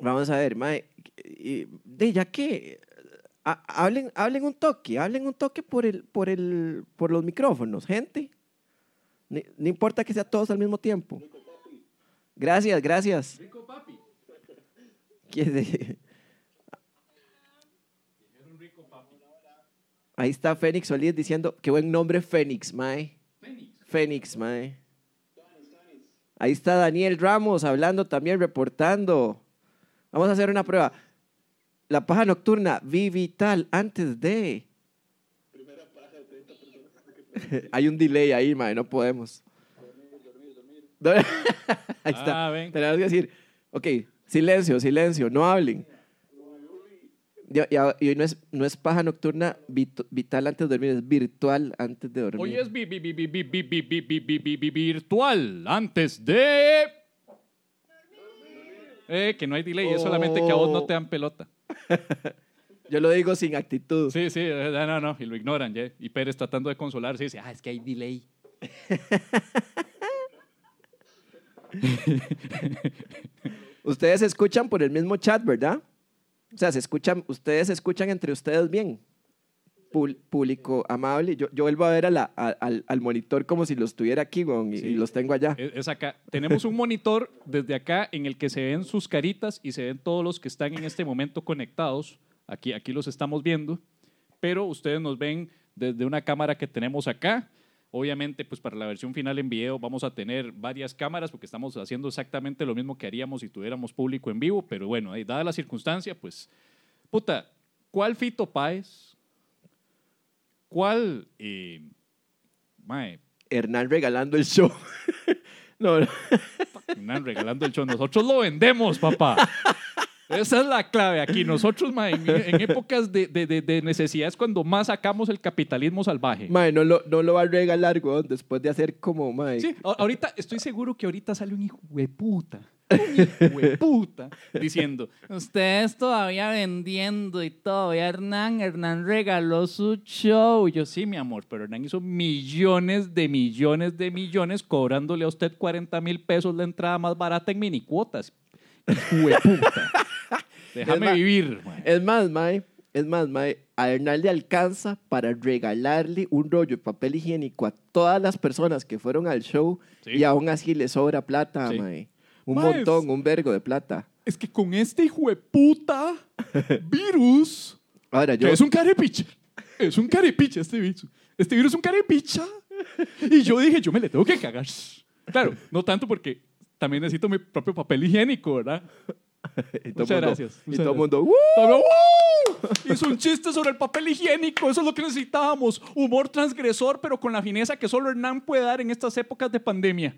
Vamos a ver, mae. Ya que hablen un toque por los micrófonos, gente. No importa que sea todos al mismo tiempo. Gracias. Rico papi. Ahí está Fénix Solís diciendo, qué buen nombre Fénix, mae. Fénix, mae. Ahí está Daniel Ramos hablando también, reportando. Vamos a hacer una prueba. La paja nocturna, vital, antes de... Primera paja de 30 personas. Hay un delay ahí, mae, no podemos. Dormir. Ahí está. Ven. Tenemos que decir, ok, silencio, no hablen. Y hoy no es paja nocturna vital antes de dormir, es virtual antes de dormir. Hoy es virtual antes de... que no hay delay, es solamente que a vos no te dan pelota. Yo lo digo sin actitud. Sí, no, y lo ignoran. ¿ya? Y Pérez tratando de consolarse dice, es que hay delay. Ustedes se escuchan por el mismo chat, ¿verdad? O sea, ustedes se escuchan entre ustedes bien. Público amable. Yo vuelvo a ver al monitor como si los tuviera aquí, y los tengo allá. Es acá. Tenemos un monitor desde acá en el que se ven sus caritas y se ven todos los que están en este momento conectados. Aquí los estamos viendo, pero ustedes nos ven desde una cámara que tenemos acá. Obviamente, pues para la versión final en video vamos a tener varias cámaras porque estamos haciendo exactamente lo mismo que haríamos si tuviéramos público en vivo, pero bueno, dada la circunstancia, pues, ¿cuál Fito Páez? ¿Cuál? Hernán regalando el show. No. Hernán regalando el show. Nosotros lo vendemos, papá. Esa es la clave aquí. Nosotros, en épocas de necesidad es cuando más sacamos el capitalismo salvaje. No lo va a regalar, güey, después de hacer como, Sí, ahorita, estoy seguro que ahorita sale un hijo de puta, diciendo, ustedes todavía vendiendo y todavía Hernán regaló su show. Yo, sí, mi amor, pero Hernán hizo millones cobrándole a usted 40,000 pesos la entrada más barata en minicuotas. Hueputa. Déjame vivir. Es más, mae, a Hernán le alcanza para regalarle un rollo de papel higiénico a todas las personas que fueron al show, sí, y aún así le sobra plata, sí, mae. Un montón, un vergo de plata. Es que con este hijueputa virus, ahora es un carepicha. Es un carepicha este virus. Este virus es un carepicha. Y yo dije, yo me le tengo que cagar. Claro, no tanto porque también necesito mi propio papel higiénico, ¿verdad? Muchas gracias. Y todo el mundo, hizo un chiste sobre el papel higiénico. Eso es lo que necesitábamos. Humor transgresor, pero con la fineza que solo Hernán puede dar en estas épocas de pandemia.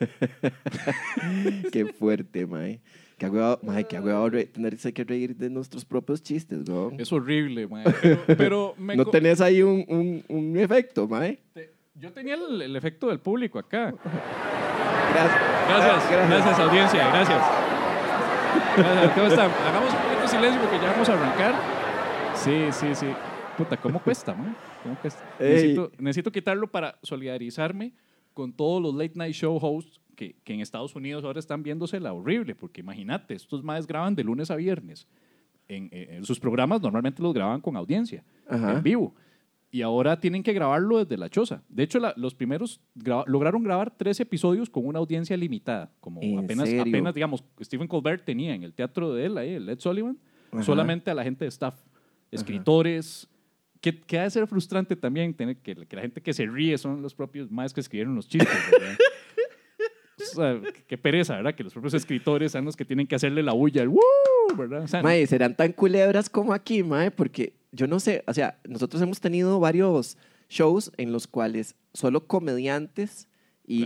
Qué fuerte, mae. Qué agüevado tenerse que reír de nuestros propios chistes, ¿no? Es horrible, mae. Pero ¿no tenés ahí un efecto, mae? Yo tenía el efecto del público acá. Gracias, audiencia. Gracias. ¿Cómo están? Hagamos un poquito de silencio porque ya vamos a arrancar. Sí. Puta, ¿cómo cuesta, man? ¿Cómo cuesta? Necesito quitarlo para solidarizarme con todos los late night show hosts que en Estados Unidos ahora están viéndosela horrible, porque imagínate, estos maes graban de lunes a viernes. En sus programas normalmente los graban con audiencia, en vivo. Y ahora tienen que grabarlo desde la choza. De hecho, los primeros lograron grabar 3 episodios con una audiencia limitada. Como apenas, digamos, Stephen Colbert tenía en el teatro de él, ahí, el Ed Sullivan, solamente a la gente de staff, escritores. Que ha de ser frustrante también tener que la gente que se ríe son los propios más que escribieron los chistes, ¿verdad? O sea, qué pereza, ¿verdad? Que los propios escritores sean los que tienen que hacerle la bulla, el ¡woo! ¿Verdad? O sea, mae, serán tan culebras como aquí, mae, porque yo no sé, o sea, nosotros hemos tenido varios shows en los cuales solo comediantes o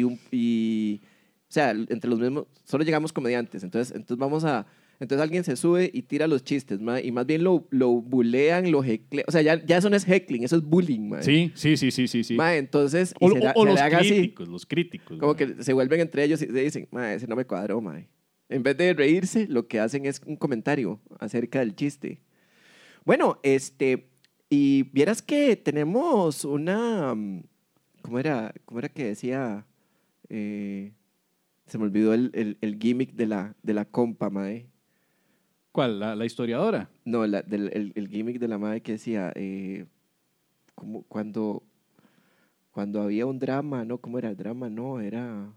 sea, entre los mismos, solo llegamos comediantes, entonces entonces alguien se sube y tira los chistes, mae, y más bien lo bulean, lo heclean, o sea, ya eso no es heckling, eso es bullying, mae. Sí. Mae, entonces, o los críticos. Como que se vuelven entre ellos y se dicen, mae, ese no me cuadró, mae. En vez de reírse, lo que hacen es un comentario acerca del chiste. Bueno, y vieras que tenemos una, ¿cómo era que decía? Se me olvidó el gimmick de la compa, mae. ¿Cuál? ¿La historiadora? No, el gimmick de la madre que decía, como cuando había un drama, ¿no? ¿Cómo era el drama? No, era...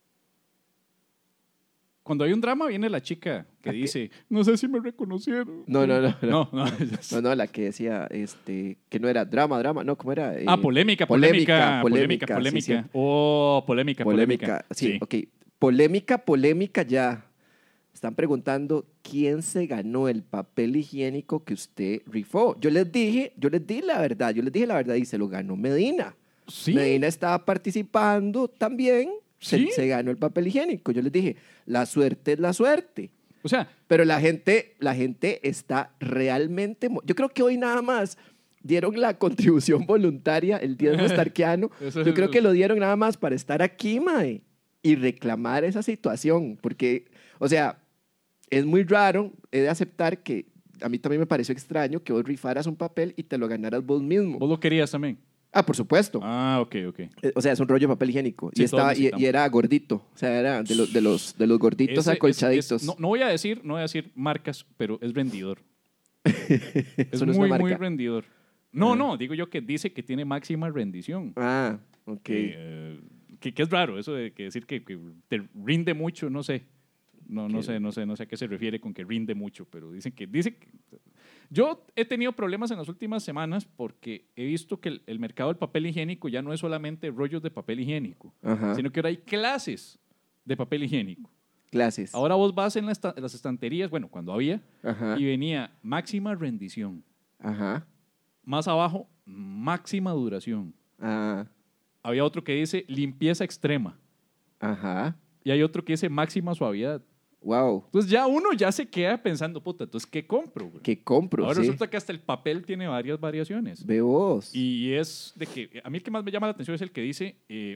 Cuando hay un drama viene la chica que dice, no sé si me reconocieron. No. No. No, la que decía, que no era drama, no, ¿cómo era? Polémica. Sí, sí. Oh, polémica. Sí, ok. Polémica ya. Están preguntando quién se ganó el papel higiénico que usted rifó. Yo les dije la verdad y se lo ganó Medina. Sí. Medina estaba participando también. ¿Sí? Se ganó el papel higiénico. Yo les dije, la suerte es la suerte. O sea, Pero la gente está realmente... Yo creo que hoy nada más dieron la contribución voluntaria, el diezmo starkiano. Yo creo que lo dieron nada más para estar aquí, mae, y reclamar esa situación. Porque, o sea, es muy raro, he de aceptar que a mí también me pareció extraño que vos rifaras un papel y te lo ganaras vos mismo. vos lo querías también. Ah, por supuesto. Ah, ok. O sea, es un rollo de papel higiénico. Sí, y era gordito. O sea, era de los gorditos acolchaditos. No voy a decir marcas, pero es rendidor. Es Eso no es una marca. muy rendidor. No, digo yo que dice que tiene máxima rendición. Ah, ok. Que es raro eso de que decir que te rinde mucho, no sé. No sé a qué se refiere con que rinde mucho, pero dice que yo he tenido problemas en las últimas semanas porque he visto que el mercado del papel higiénico ya no es solamente rollos de papel higiénico, Ajá. sino que ahora hay clases de papel higiénico. Clases. Ahora vos vas en las estanterías, bueno, cuando había, Ajá. y venía máxima rendición. Ajá. Más abajo, máxima duración. Ah, Había otro que dice limpieza extrema. ajá. Y hay otro que dice máxima suavidad. Wow. Entonces ya uno ya se queda pensando, puta, entonces, ¿qué compro? Güey? ¿Qué compro? Ahora sí. resulta que hasta el papel tiene varias variaciones. Ve vos. Y es de que, a mí el que más me llama la atención es el que dice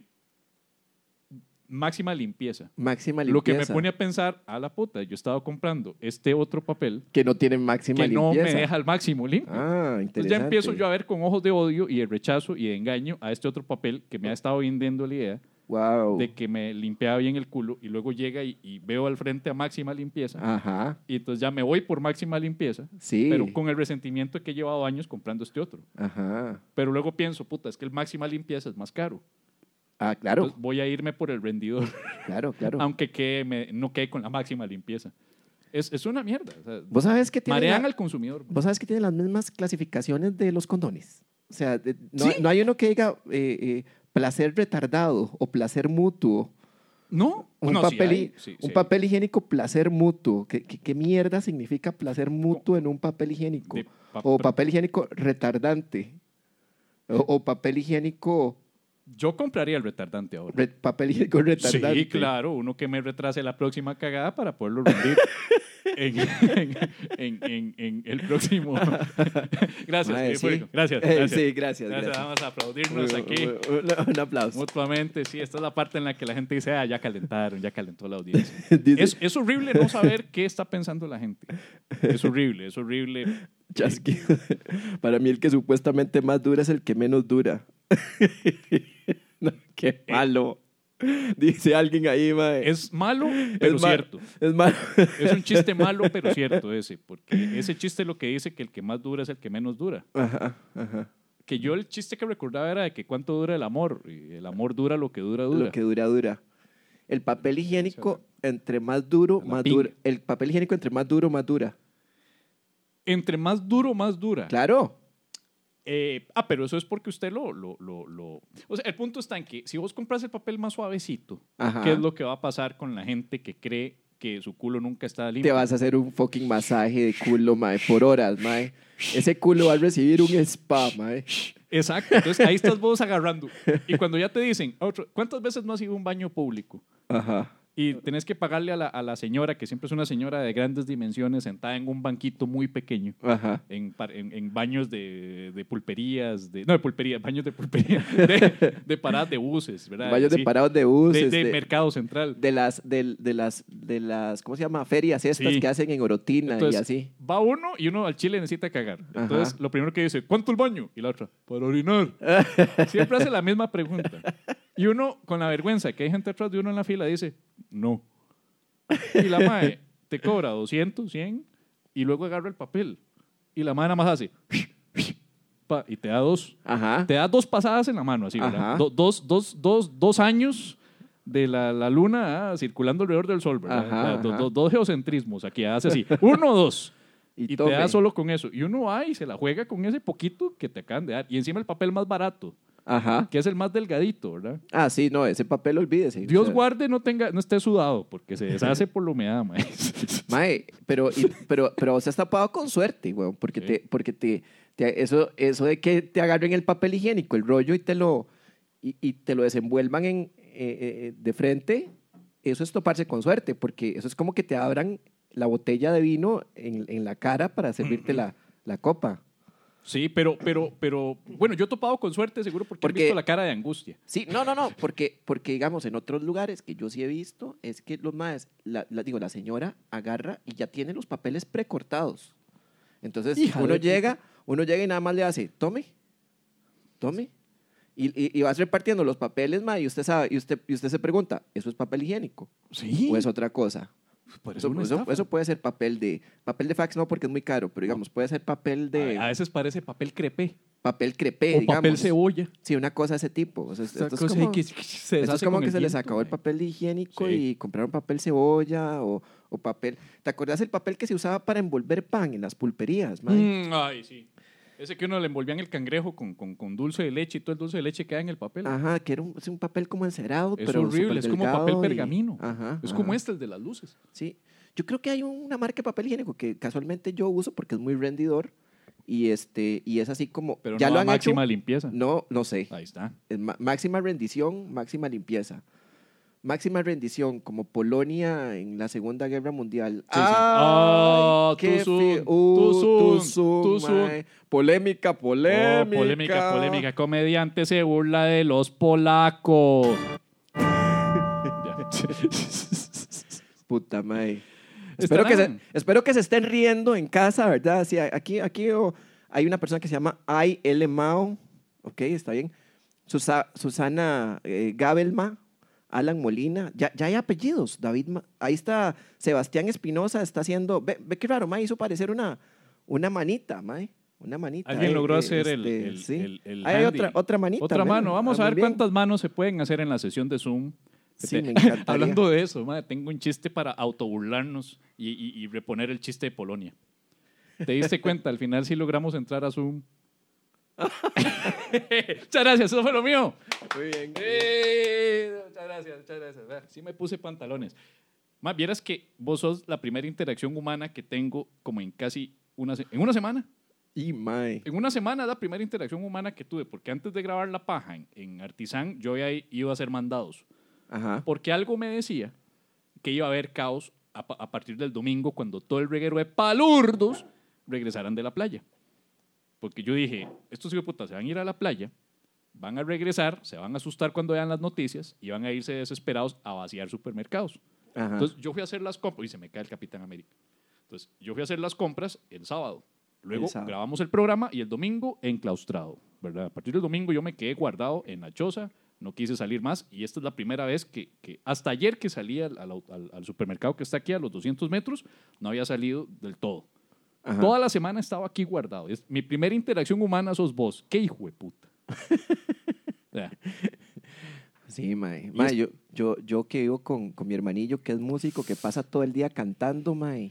máxima limpieza. Máxima limpieza. Lo que me pone a pensar, a la puta, yo estaba comprando este otro papel Que no tiene máxima que limpieza. no me deja al máximo limpio. Ah, Entonces interesante. ya empiezo yo a ver con ojos de odio y de rechazo y de engaño a este otro papel que me ha estado vendiendo la idea Wow. de que me limpiaba bien el culo y luego llega y veo al frente a máxima limpieza Ajá. y entonces ya me voy por máxima limpieza, Sí. pero con el resentimiento de que he llevado años comprando este otro. Ajá. Pero luego pienso, puta, es que el máxima limpieza es más caro. Ah, claro. Entonces voy a irme por el rendidor, Claro. aunque no quede con la máxima limpieza. Es una mierda. O sea, ¿Vos sabés que tiene marean al consumidor. ¿Vos sabés que tiene las mismas clasificaciones de los condones? O sea, ¿Sí? no hay uno que diga placer retardado o placer mutuo. No, Un, no, papel, sí hay, sí, un sí. papel higiénico placer mutuo. ¿Qué mierda significa placer mutuo en un papel higiénico? O papel higiénico retardante. O papel higiénico... Yo compraría el retardante ahora. Papel higiénico retardante. Sí, claro, uno que me retrase la próxima cagada para poderlo rendir en el próximo. Gracias, Mae, sí. público. Gracias. Sí, gracias. Vamos a aplaudirnos aquí Un aplauso. mutuamente. Sí, esta es la parte en la que la gente dice, ya calentaron, ya calentó la audiencia. Dice- Es horrible no saber qué está pensando la gente. Es horrible. Chasquido. Para mí el que supuestamente más dura es el que menos dura. No, qué malo. Dice alguien ahí, mae. Es malo, pero Es mal- cierto. Es malo. Es un chiste malo, pero cierto ese. Porque ese chiste lo que dice que el que más dura es el que menos dura. Ajá. Que yo el chiste que recordaba era de que cuánto dura el amor. Y el amor dura lo que dura, dura. Lo que dura, dura. El papel higiénico, entre más duro, La más pinga. dura. El papel higiénico, entre más duro, más dura. Entre más duro, más dura. Claro. Pero eso es porque usted lo... O sea, el punto está en que si vos compras el papel más suavecito, Ajá. ¿qué es lo que va a pasar con la gente que cree que su culo nunca está limpio? Te vas a hacer un fucking masaje de culo, mae, por horas, mae. Ese culo va a recibir un spa, mae. Exacto. Entonces ahí estás vos agarrando. Y cuando ya te dicen, ¿cuántas veces no has ido a un baño público? Ajá. Y tenés que pagarle a la señora, que siempre es una señora de grandes dimensiones, sentada en un banquito muy pequeño, Ajá. en baños de pulperías, baños de pulpería, de paradas de buses, ¿verdad? Baños de Sí. parados de buses. De Mercado Central. de las, ¿cómo se llama? Ferias estas Sí. que hacen en Orotina Entonces, y así. va uno y uno al chile necesita cagar. Entonces, Ajá. lo primero que dice, ¿cuánto el baño? Y la otra, para orinar. Siempre hace la misma pregunta. Y uno, con la vergüenza que hay gente atrás de uno en la fila, dice, no. Y la mae te cobra 200, 100, y luego agarra el papel. Y la mano nada más hace. Y te da Ajá. te da 2 pasadas en la mano, así, ¿verdad? Ajá. 2 años de la luna circulando alrededor del sol, ¿verdad? Ajá, O sea, ajá. 2 geocentrismos. Aquí hace así. 1, 2. Y te tome. da solo con eso. Y uno va y se la juega con ese poquito que te acaban de dar. Y encima el papel más barato, Ajá. que es el más delgadito, ¿verdad? Ah, sí, no, ese papel olvídese. Dios O sea, guarde no esté sudado, porque se deshace por la humedad, mae. Mae, pero usted está pagado con suerte, weón, porque Sí. eso de que te agarren el papel higiénico, el rollo y te lo desenvuelvan de frente, eso es toparse con suerte, porque eso es como que te abran la botella de vino en la cara para servirte la copa. Sí, pero, bueno, yo he topado con suerte, seguro, porque he visto la cara de angustia. Sí, no, porque digamos, en otros lugares que yo sí he visto, es que los maes, la señora agarra y ya tiene los papeles precortados. Entonces, Hija uno de llega y nada más le hace, tome, y vas repartiendo los papeles, mae, y usted sabe, y usted se pregunta, ¿eso es papel higiénico? Sí. ¿O es otra cosa? Por eso, Eso puede ser papel de fax, no, porque es muy caro, pero digamos, puede ser papel de a veces parece papel crepé papel crepé, o digamos. papel cebolla. Sí, una cosa de ese tipo. O sea, Esa esto es cosa como, que se esto deshace es como con que el se les viento, acabó el mae. papel higiénico Sí. y compraron papel cebolla o papel. ¿Te acuerdas el papel que se usaba para envolver pan en las pulperías, mae? Ay, sí. Ese que uno le envolvían el cangrejo con dulce de leche y todo el dulce de leche queda en el papel. Ajá, que era es un papel como encerado, Es pero horrible, es como superdelgado papel y- pergamino. Ajá, Es ajá. como el de las luces. Sí. Yo creo que hay una marca de papel higiénico que casualmente yo uso porque es muy rendidor y es así como Pero ya no lo a han máxima hecho. limpieza. No sé. Ahí está. Es máxima rendición, máxima limpieza. Máxima rendición, como Polonia en la Segunda Guerra Mundial. Sí, sí. Ah, qué too soon, feo. too soon, too soon. mae. Polémica. Oh, polémica. Comediante se burla de los polacos. Ya. Puta mae. Estarán. Espero que se estén riendo en casa, ¿verdad? Sí, aquí hay una persona que se llama L. Mao. Ok, está bien. Susana Gabelma. Alan Molina, ya hay apellidos, ahí está Sebastián Espinosa, está haciendo, ve qué raro, mae, hizo parecer una manita, mae, una manita. Alguien logró hacer sí. el Hay handy. otra manita. Otra ¿verdad? mano. Vamos a muy ver bien. cuántas manos se pueden hacer en la sesión de Zoom. Sí, me encantaría. Hablando de eso, madre, tengo un chiste para autoburlarnos y reponer el chiste de Polonia. ¿Te diste cuenta? Al final sí logramos entrar a Zoom. Muchas gracias, eso fue lo mío. Muy bien. Muchas gracias. Vea, sí me puse pantalones. Más vieras que vos sos la primera interacción humana que tengo como en casi en una semana. Y mae. En una semana es la primera interacción humana que tuve, porque antes de grabar La Paja en Artisán, yo había ido a hacer mandados. Ajá. Porque algo me decía que iba a haber caos a partir del domingo cuando todo el reguero de palurdos regresaran de la playa. Porque yo dije, estos hijoputas se van a ir a la playa, van a regresar, se van a asustar cuando vean las noticias y van a irse desesperados a vaciar supermercados. Ajá. Entonces yo fui a hacer las compras y se me cae el Capitán América. Entonces yo fui a hacer las compras el sábado. Luego El sábado. grabamos el programa y el domingo enclaustrado, ¿verdad? A partir del domingo yo me quedé guardado en la choza, no quise salir más y esta es la primera vez que hasta ayer que salí al supermercado que está aquí a los 200 metros, no había salido del todo. Ajá. Toda la semana estaba aquí guardado. Mi primera interacción humana sos vos. ¿Qué hijo de puta? Ya. Sí, mae. Mae, yo que vivo con mi hermanillo que es músico, que pasa todo el día cantando, mae.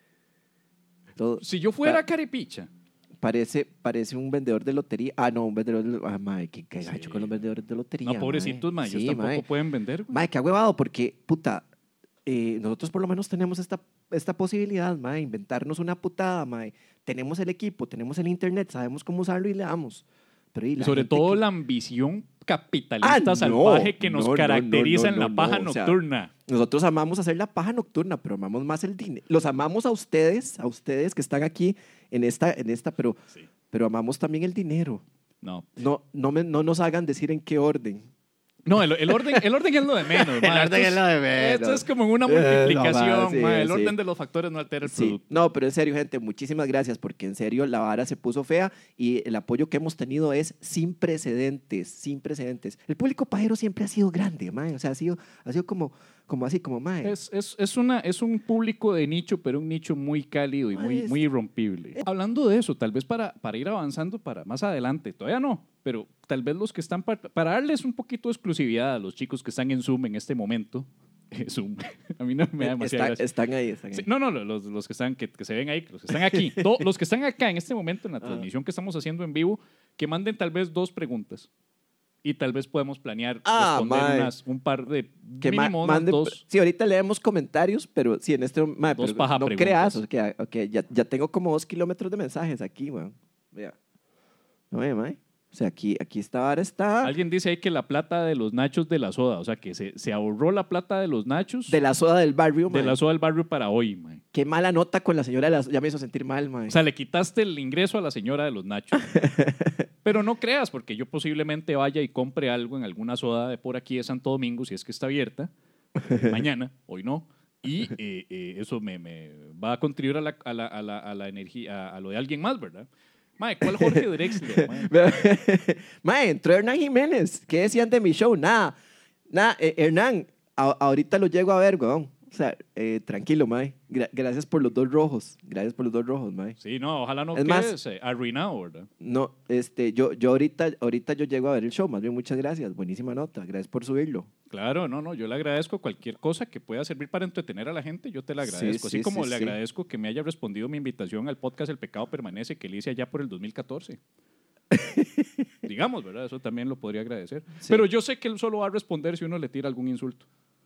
Todo, Si yo fuera carepicha, parece un vendedor de lotería. Ah, no, un vendedor de lotería. Ah, mae, qué gacho Sí. con los vendedores de lotería. no, pobrecitos, mae. ma, ellos Sí, tampoco mae. pueden vender. Güey. Mae, qué huevado, porque, puta, nosotros por lo menos tenemos esta posibilidad, mae, inventarnos una putada, mae. Tenemos el equipo, tenemos el internet, sabemos cómo usarlo y le damos. Pero, Y la sobre gente todo que- la ambición capitalista no, salvaje que nos no, caracteriza en no, la paja o sea, nocturna. Nosotros amamos hacer la paja nocturna, pero amamos más el dinero. Los amamos a ustedes que están aquí en esta, pero, Sí. pero amamos también el dinero. No. No nos hagan decir en qué orden. No, el orden es lo de menos. ma. orden es lo de menos. Esto es como una No, multiplicación. sí, ma. El sí. orden de los factores no altera el Sí, producto. no, pero en serio, gente, muchísimas gracias porque en serio la vara se puso fea y el apoyo que hemos tenido es sin precedentes, sin precedentes. El público pajero siempre ha sido grande, mae, o sea, ha sido como como así, como mae. Es un público de nicho, pero un nicho muy cálido y muy irrompible. Hablando de eso, tal vez para ir avanzando para más adelante, todavía no, pero tal vez los que están, para darles un poquito de exclusividad a los chicos que están en Zoom en este momento, Zoom, a mí no me da demasiada gracia. Están ahí. Sí, no, los que están, que se ven ahí, los que están aquí, los que están acá en este momento en la transmisión que estamos haciendo en vivo, que manden tal vez 2 preguntas. Y tal vez podemos planear responder un par de mínimo unas 2. Sí, ahorita leemos comentarios, pero sí, en este mae, dos paja no creas, okay, ya tengo como 2 kilómetros de mensajes aquí, man. Vea. No ve, mae. O sea, aquí ahora está. Alguien dice ahí que la plata de los nachos de la soda, o sea, que se ahorró la plata de los nachos. De la soda del barrio, mae. De la soda del barrio para hoy, mae. Qué mala nota con la señora de la soda. Ya me hizo sentir mal, mae. O sea, le quitaste el ingreso a la señora de los nachos. Pero no creas, porque yo posiblemente vaya y compre algo en alguna soda de por aquí de Santo Domingo, si es que está abierta, mañana, hoy no. Y eso me va a contribuir a la energía, a lo de alguien más, ¿verdad? Mae, ¿cuál Jorge Drexler? Mae, entró Hernán Jiménez. ¿Qué decían de mi show? Nada. Hernán, ahorita lo llego a ver, weón. O sea, tranquilo, mae. Gracias por los 2 rojos. Gracias por los 2 rojos, mae. Sí, no, ojalá no es quedes arruinado, ¿verdad? No, yo ahorita yo llego a ver el show. Más bien, muchas gracias. Buenísima nota. Gracias por subirlo. Claro, no, yo le agradezco cualquier cosa que pueda servir para entretener a la gente, yo te la agradezco. Así como le agradezco que me haya respondido mi invitación al podcast El Pecado Permanece, que le hice allá por el 2014. Digamos, ¿verdad? Eso también lo podría agradecer. Sí. Pero yo sé que él solo va a responder si uno le tira algún insulto.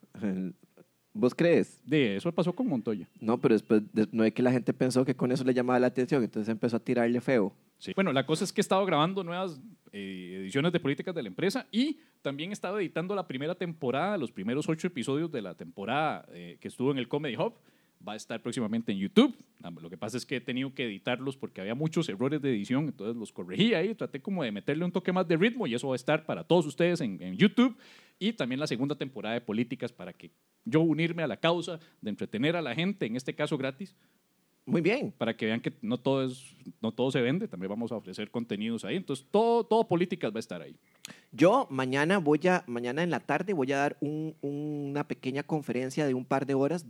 ¿Vos crees? De eso pasó con Montoya. No, pero después no es que la gente pensó que con eso le llamaba la atención, entonces empezó a tirarle feo. Sí. Bueno, la cosa es que he estado grabando nuevas ediciones de Políticas de la Empresa y también he estado editando la primera temporada, los primeros 8 episodios de la temporada que estuvo en el Comedy Hub. Va a estar próximamente en YouTube. Lo que pasa es que he tenido que editarlos porque había muchos errores de edición, entonces los corregí ahí, traté como de meterle un toque más de ritmo y eso va a estar para todos ustedes en YouTube. Y también la segunda temporada de Políticas para que yo unirme a la causa de entretener a la gente, en este caso gratis. Muy bien. Para que vean que no todo se vende, también vamos a ofrecer contenidos ahí. Entonces, todo Políticas va a estar ahí. Yo mañana en la tarde voy a dar una pequeña conferencia de un par de horas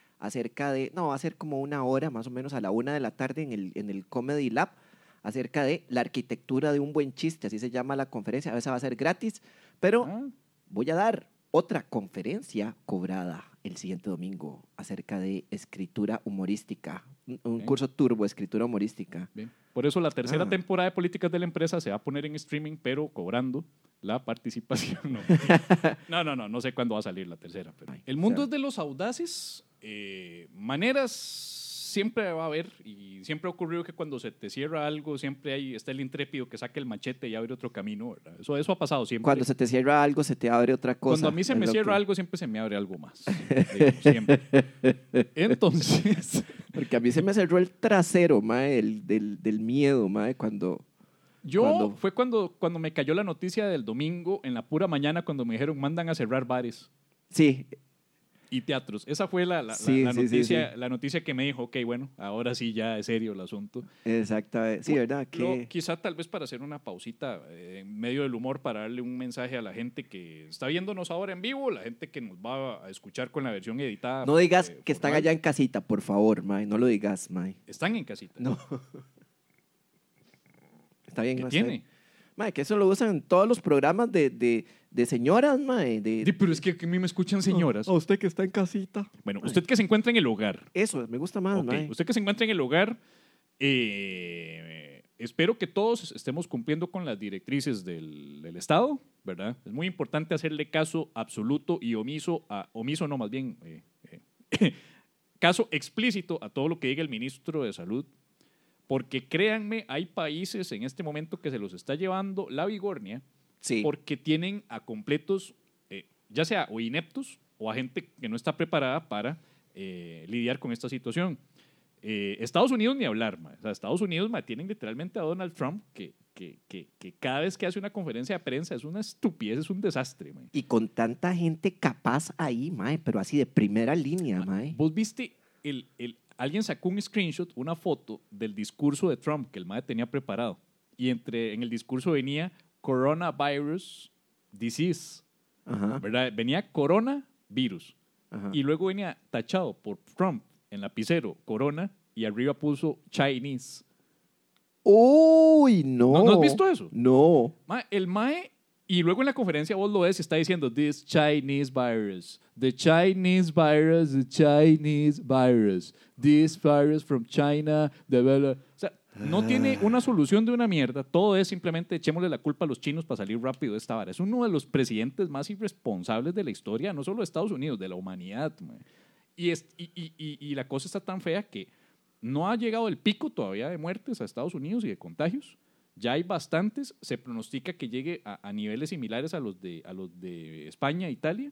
va a ser como 1 hora, más o menos a la 1 de la tarde en el Comedy Lab, acerca de la arquitectura de un buen chiste, así se llama la conferencia. A veces va a ser gratis, pero voy a dar otra conferencia cobrada el siguiente domingo acerca de escritura humorística, un curso turbo de escritura humorística. Bien. Por eso la tercera temporada de Políticas de la Empresa se va a poner en streaming, pero cobrando la participación. No sé cuándo va a salir la tercera. Pero el mundo es de los audaces. Maneras siempre va a haber y siempre ha ocurrido que cuando se te cierra algo siempre está el intrépido que saca el machete y abre otro camino, ¿verdad? Eso ha pasado siempre. Cuando se te cierra algo se te abre otra cosa. Cuando a mí se me cierra algo siempre se me abre algo más, digamos, siempre. Entonces porque a mí se me cerró el trasero, mae, del miedo, mae, fue cuando me cayó la noticia del domingo en la pura mañana cuando me dijeron mandan a cerrar bares. Sí. Y teatros. Esa fue la noticia que me dijo, ok, bueno, ahora sí ya es serio el asunto. Exactamente. Sí, ¿verdad? Quizá tal vez para hacer una pausita en medio del humor, para darle un mensaje a la gente que está viéndonos ahora en vivo, la gente que nos va a escuchar con la versión editada. No digas que están allá en casita, por favor, Mae. No lo digas, Mae. ¿Están en casita? No. Está bien. ¿Qué tiene? Mae, que eso lo usan en todos los programas de señoras, mae. Pero es que a mí me escuchan señoras. A usted que está en casita. Bueno, usted que se encuentra en el hogar. Eso, me gusta más, mae. Usted que se encuentra en el hogar, espero que todos estemos cumpliendo con las directrices del Estado, ¿verdad? Es muy importante hacerle caso absoluto y caso explícito a todo lo que diga el ministro de Salud. Porque créanme, hay países en este momento que se los está llevando la vigornia, sí, porque tienen a completos, ya sea o ineptos o a gente que no está preparada para lidiar con esta situación. Estados Unidos ni hablar, o sea, Estados Unidos tienen literalmente a Donald Trump que cada vez que hace una conferencia de prensa es una estupidez, es un desastre. Man. Y con tanta gente capaz ahí, pero así de primera línea. ¿Vos viste alguien sacó un screenshot, una foto del discurso de Trump que el mae tenía preparado y en el discurso venía coronavirus disease, ¿verdad? Venía coronavirus Ajá. y luego venía tachado por Trump en lapicero, Corona, y arriba puso Chinese. Uy, no. ¿No has visto eso? No. El mae, y luego en la conferencia vos lo ves y está diciendo, this Chinese virus, the Chinese virus, the Chinese virus, this virus from China, o sea, no tiene una solución de una mierda, todo es simplemente echémosle la culpa a los chinos para salir rápido de esta vara. Es uno de los presidentes más irresponsables de la historia, no solo de Estados Unidos, de la humanidad, mae. Y la cosa está tan fea que no ha llegado el pico todavía de muertes a Estados Unidos y de contagios. Ya hay bastantes. Se pronostica que llegue a niveles similares a los de España e Italia.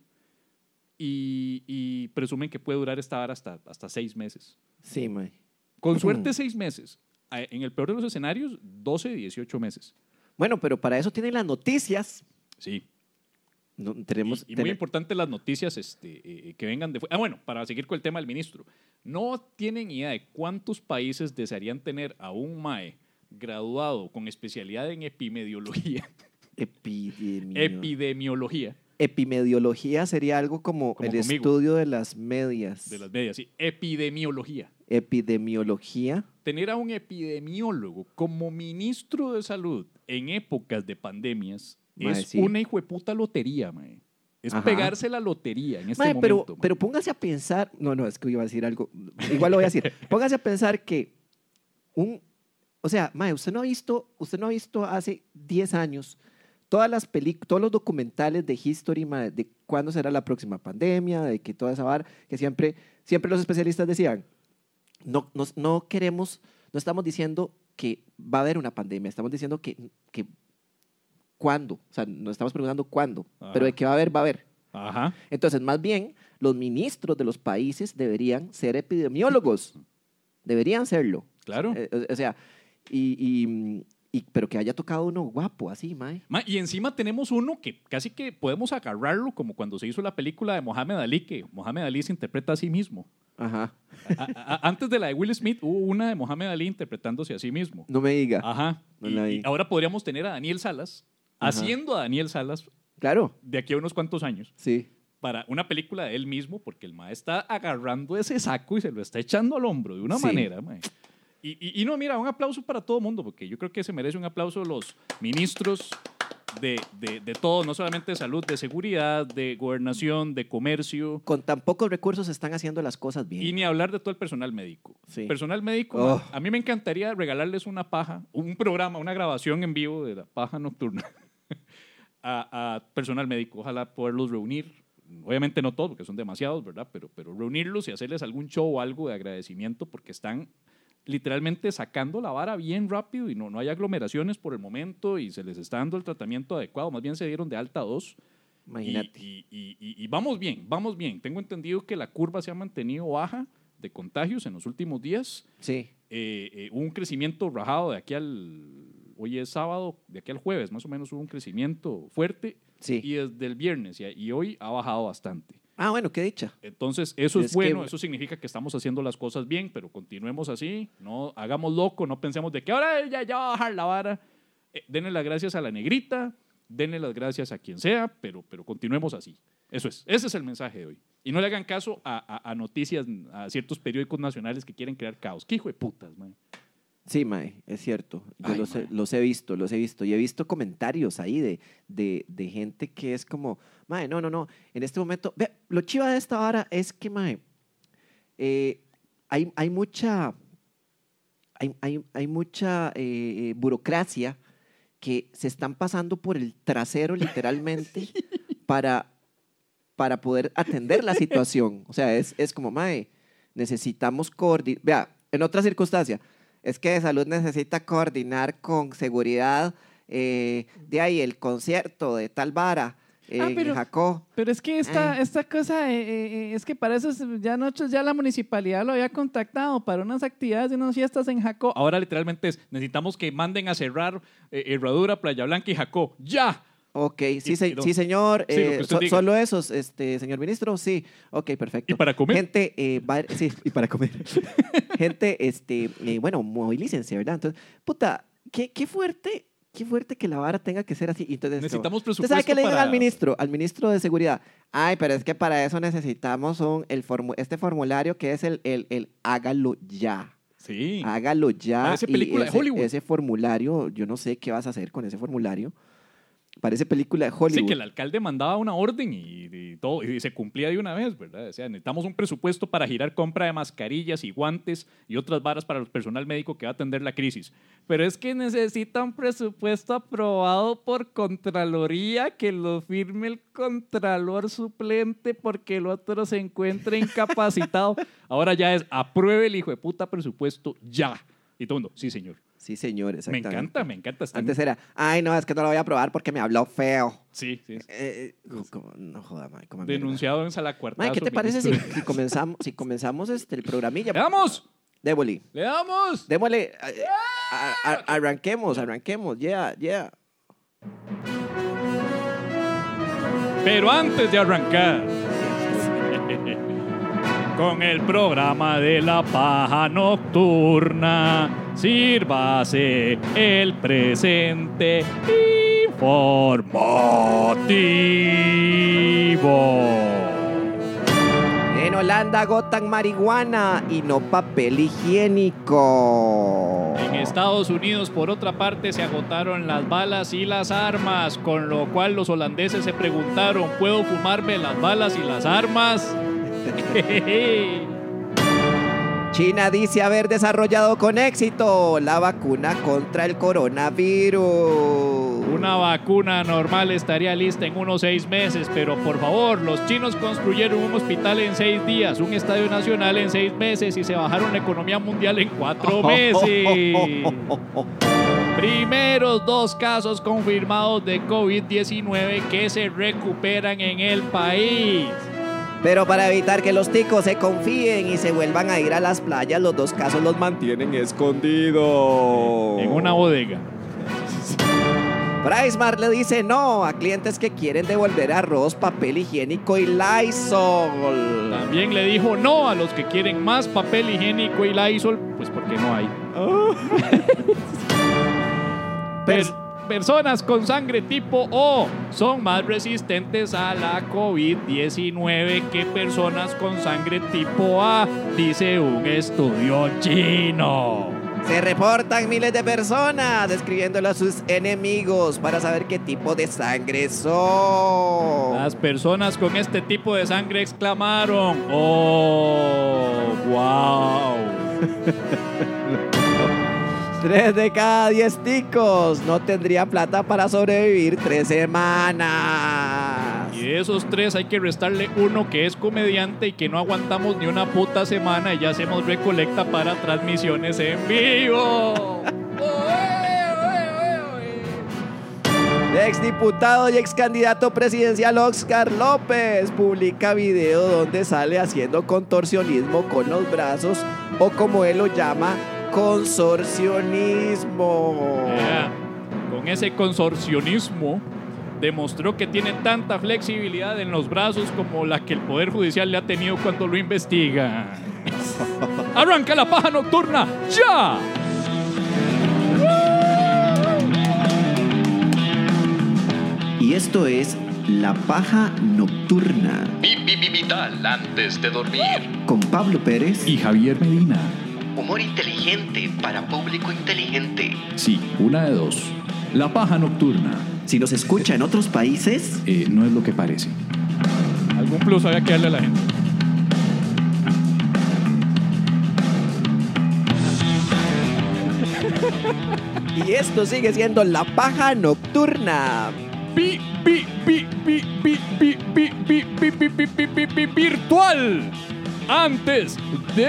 Y presumen que puede durar esta vara hasta 6 meses. Sí, mae. Con suerte 6 meses. En el peor de los escenarios, 12, 18 meses. Bueno, pero para eso tienen las noticias. Sí. No, tenemos, Y muy importante las noticias que vengan de fuera. Bueno, para seguir con el tema del ministro. No tienen idea de cuántos países desearían tener a un MAE graduado con especialidad en epidemiología. Epidemiología. Epidemiología sería algo como el conmigo. estudio de las medias. De las medias, sí. Epidemiología. Epidemiología. Tener a un epidemiólogo como ministro de salud en épocas de pandemias Mae, es sí. una hijueputa lotería, mae. Es Ajá. pegarse la lotería en este Mae, momento. Mae. pero póngase a pensar, no, es que iba a decir algo, igual lo voy a decir. Póngase a pensar que o sea, mae, usted no ha visto hace 10 años todos los documentales de History, mae, de cuándo será la próxima pandemia, de que toda esa vara, que siempre los especialistas decían, no estamos diciendo que va a haber una pandemia, estamos diciendo que ¿cuándo? O sea, nos estamos preguntando cuándo, Ajá. pero de que va a haber. Ajá. Entonces, más bien, los ministros de los países deberían ser epidemiólogos. Deberían serlo. Claro. O sea, pero que haya tocado uno guapo, así, mae. Y encima tenemos uno que casi que podemos agarrarlo como cuando se hizo la película de Mohamed Ali, que Mohamed Ali se interpreta a sí mismo. Ajá. Antes de la de Will Smith hubo una de Mohamed Ali interpretándose a sí mismo. No me diga. Ajá. No la vi. Y ahora podríamos tener a Daniel Salas haciendo a Daniel Salas Claro. de aquí a unos cuantos años Sí. para una película de él mismo, porque el mae está agarrando ese saco y se lo está echando al hombro de una Sí. manera, mae. Y no, mira, un aplauso para todo el mundo, porque yo creo que se merece un aplauso los ministros de todo, no solamente de salud, de seguridad, de gobernación, de comercio, Con tan pocos recursos están haciendo las cosas bien. y ni hablar de todo el personal médico. Sí. Personal médico, Oh. a mí me encantaría regalarles una paja, un programa, una grabación en vivo de la paja nocturna a personal médico. Ojalá poderlos reunir. Obviamente no todos, porque son demasiados, ¿verdad? Pero reunirlos y hacerles algún show o algo de agradecimiento porque están literalmente sacando la vara bien rápido y no hay aglomeraciones por el momento y se les está dando el tratamiento adecuado. Más bien se dieron de alta 2. Imagínate. Y vamos bien, vamos bien. Tengo entendido que la curva se ha mantenido baja de contagios en los últimos días. Sí. Hubo un crecimiento rajado de aquí hoy es sábado, de aquí al jueves más o menos hubo un crecimiento fuerte. Sí. Y desde el viernes y hoy ha bajado bastante. Ah, bueno, qué dicha. Entonces, eso es Es bueno, que- eso significa que estamos haciendo las cosas bien, pero continuemos así, no hagamos loco, no pensemos de que ahora ya va a bajar la vara. Denle las gracias a la negrita, denle las gracias a quien sea, pero continuemos así. Ese es el mensaje de hoy. Y no le hagan caso a noticias, a ciertos periódicos nacionales que quieren crear caos. ¡Qué hijo de putas, man! Sí, mae, es cierto. Yo Ay, los mae. he visto. Y he visto comentarios ahí de gente que es como, mae, no. En este momento, ve, lo chiva de esta vara es que, mae, hay mucha burocracia que se están pasando por el trasero literalmente para poder atender la situación. O sea, es como, mae, necesitamos coordinar. Vea, en otra circunstancia, es que de salud necesita coordinar con seguridad de ahí el concierto de tal vara en pero- Jacó. Pero es que esta cosa, es que para eso ya la municipalidad lo había contactado para unas actividades de unas fiestas en Jacó. Ahora literalmente necesitamos que manden a cerrar Herradura, Playa Blanca y Jacó. ¡Ya! Ok, sí, Y- sí señor. Sí, lo que usted diga. Solo esos, señor ministro, sí. Ok, perfecto. ¿Y para comer? Gente, sí, y para comer. Gente, bueno, movilícense, ¿verdad? Entonces, puta, qué fuerte qué fuerte que la vara tenga que ser así. Entonces, Necesitamos ¿usted presupuesto sabe qué le digan para... al ministro de Seguridad? Ay, pero es que para eso necesitamos este formulario que es el hágalo ya. Sí. Hágalo ya. Parece película de Hollywood. Ese formulario, yo no sé qué vas a hacer con ese formulario. Parece película de Hollywood. Sí, que el alcalde mandaba una orden y todo, y se cumplía de una vez, ¿verdad? O sea, necesitamos un presupuesto para girar compra de mascarillas y guantes y otras varas para el personal médico que va a atender la crisis. Pero es que necesita un presupuesto aprobado por Contraloría, que lo firme el Contralor suplente porque el otro se encuentra incapacitado. Ahora ya es, apruebe el hijo de puta presupuesto ya. Y todo el mundo, sí, señor. Sí, señor, exactamente. Me encanta. Antes era, ay, no, es que no lo voy a aprobar porque me habló feo. Sí. No joda, mae. Denunciado en sala cuarta. Mae, ¿qué te parece si comenzamos el programilla? ¡Le damos! Démosle. ¡Le damos! Démosle. Arranquemos. Yeah. Pero antes de arrancar con el programa de la paja nocturna, sírvase el presente informativo. En Holanda agotan marihuana y no papel higiénico. En Estados Unidos, por otra parte, se agotaron las balas y las armas, con lo cual los holandeses se preguntaron, ¿puedo fumarme las balas y las armas? China dice haber desarrollado con éxito la vacuna contra el coronavirus. Una vacuna normal estaría lista en unos 6 meses, pero por favor, los chinos construyeron un hospital en 6 días, un estadio nacional en 6 meses y se bajaron la economía mundial en 4 meses. Primeros 2 casos confirmados de COVID-19 que se recuperan en el país. Pero para evitar que los ticos se confíen y se vuelvan a ir a las playas, los 2 casos los mantienen escondidos. En una bodega. PriceMart le dice no a clientes que quieren devolver arroz, papel higiénico y Lysol. También le dijo no a los que quieren más papel higiénico y Lysol, pues porque no hay. Personas con sangre tipo O son más resistentes a la COVID-19 que personas con sangre tipo A, dice un estudio chino. Se reportan miles de personas describiéndolo a sus enemigos para saber qué tipo de sangre son. Las personas con este tipo de sangre exclamaron, ¡oh, wow! 3 de cada 10 ticos no tendría plata para sobrevivir 3 semanas. Y de esos 3 hay que restarle uno que es comediante y que no aguantamos ni una puta semana y ya hacemos recolecta para transmisiones en vivo. Exdiputado y excandidato presidencial Óscar López publica video donde sale haciendo contorsionismo con los brazos o como él lo llama, consorcionismo. Con ese consorcionismo demostró que tiene tanta flexibilidad en los brazos como la que el Poder Judicial le ha tenido cuando lo investiga. ¡Arranca la paja nocturna! ¡Ya! Y esto es La Paja Nocturna. Vital antes de dormir. Con Pablo Pérez y Javier Medina. Humor inteligente para público inteligente. Sí, una de 2. La paja nocturna. Si nos escucha en otros países, no es lo que parece. Algún plus había que darle a la gente. Y esto sigue siendo La Paja Nocturna. Virtual. Antes de...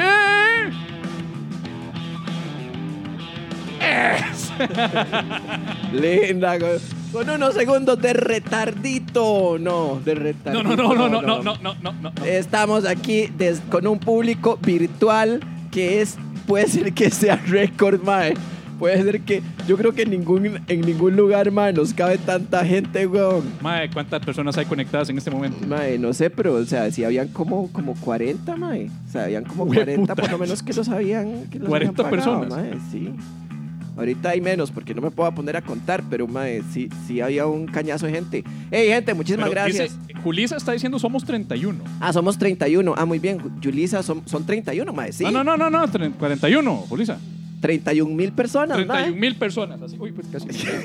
Linda, con unos segundos de retardito. No. Estamos aquí con un público virtual que puede ser que sea récord, mae. Puede ser que yo creo que en ningún lugar, mae, nos cabe tanta gente, weón. Mae, ¿cuántas personas hay conectadas en este momento? Mae, no sé, pero o sea, si habían como 40, mae. O sea, habían como 40 por lo menos que los habían 40 pagado, personas. Mae, sí. Ahorita hay menos porque no me puedo poner a contar, pero mae, sí había un cañazo de gente. Hey, gente, muchísimas Pero gracias. dice, Julisa está diciendo somos 31. Somos 31. Muy bien. Yulisa, son 31, mae, sí. No, 41, Julisa. 31,000 personas, 31,000 personas. Así. Uy, pues casi.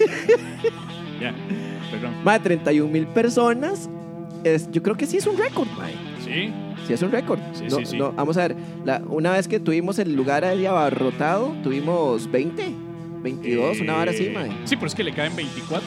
Ya, perdón. Mae, 31,000 personas. Yo creo que sí es un récord, mae. Sí. Sí, es un récord. Sí, No, sí, sí. no, vamos a ver. Una vez que tuvimos el lugar ahí abarrotado, tuvimos 20, 22, una hora así, mae. Sí, pero es que le caen 24.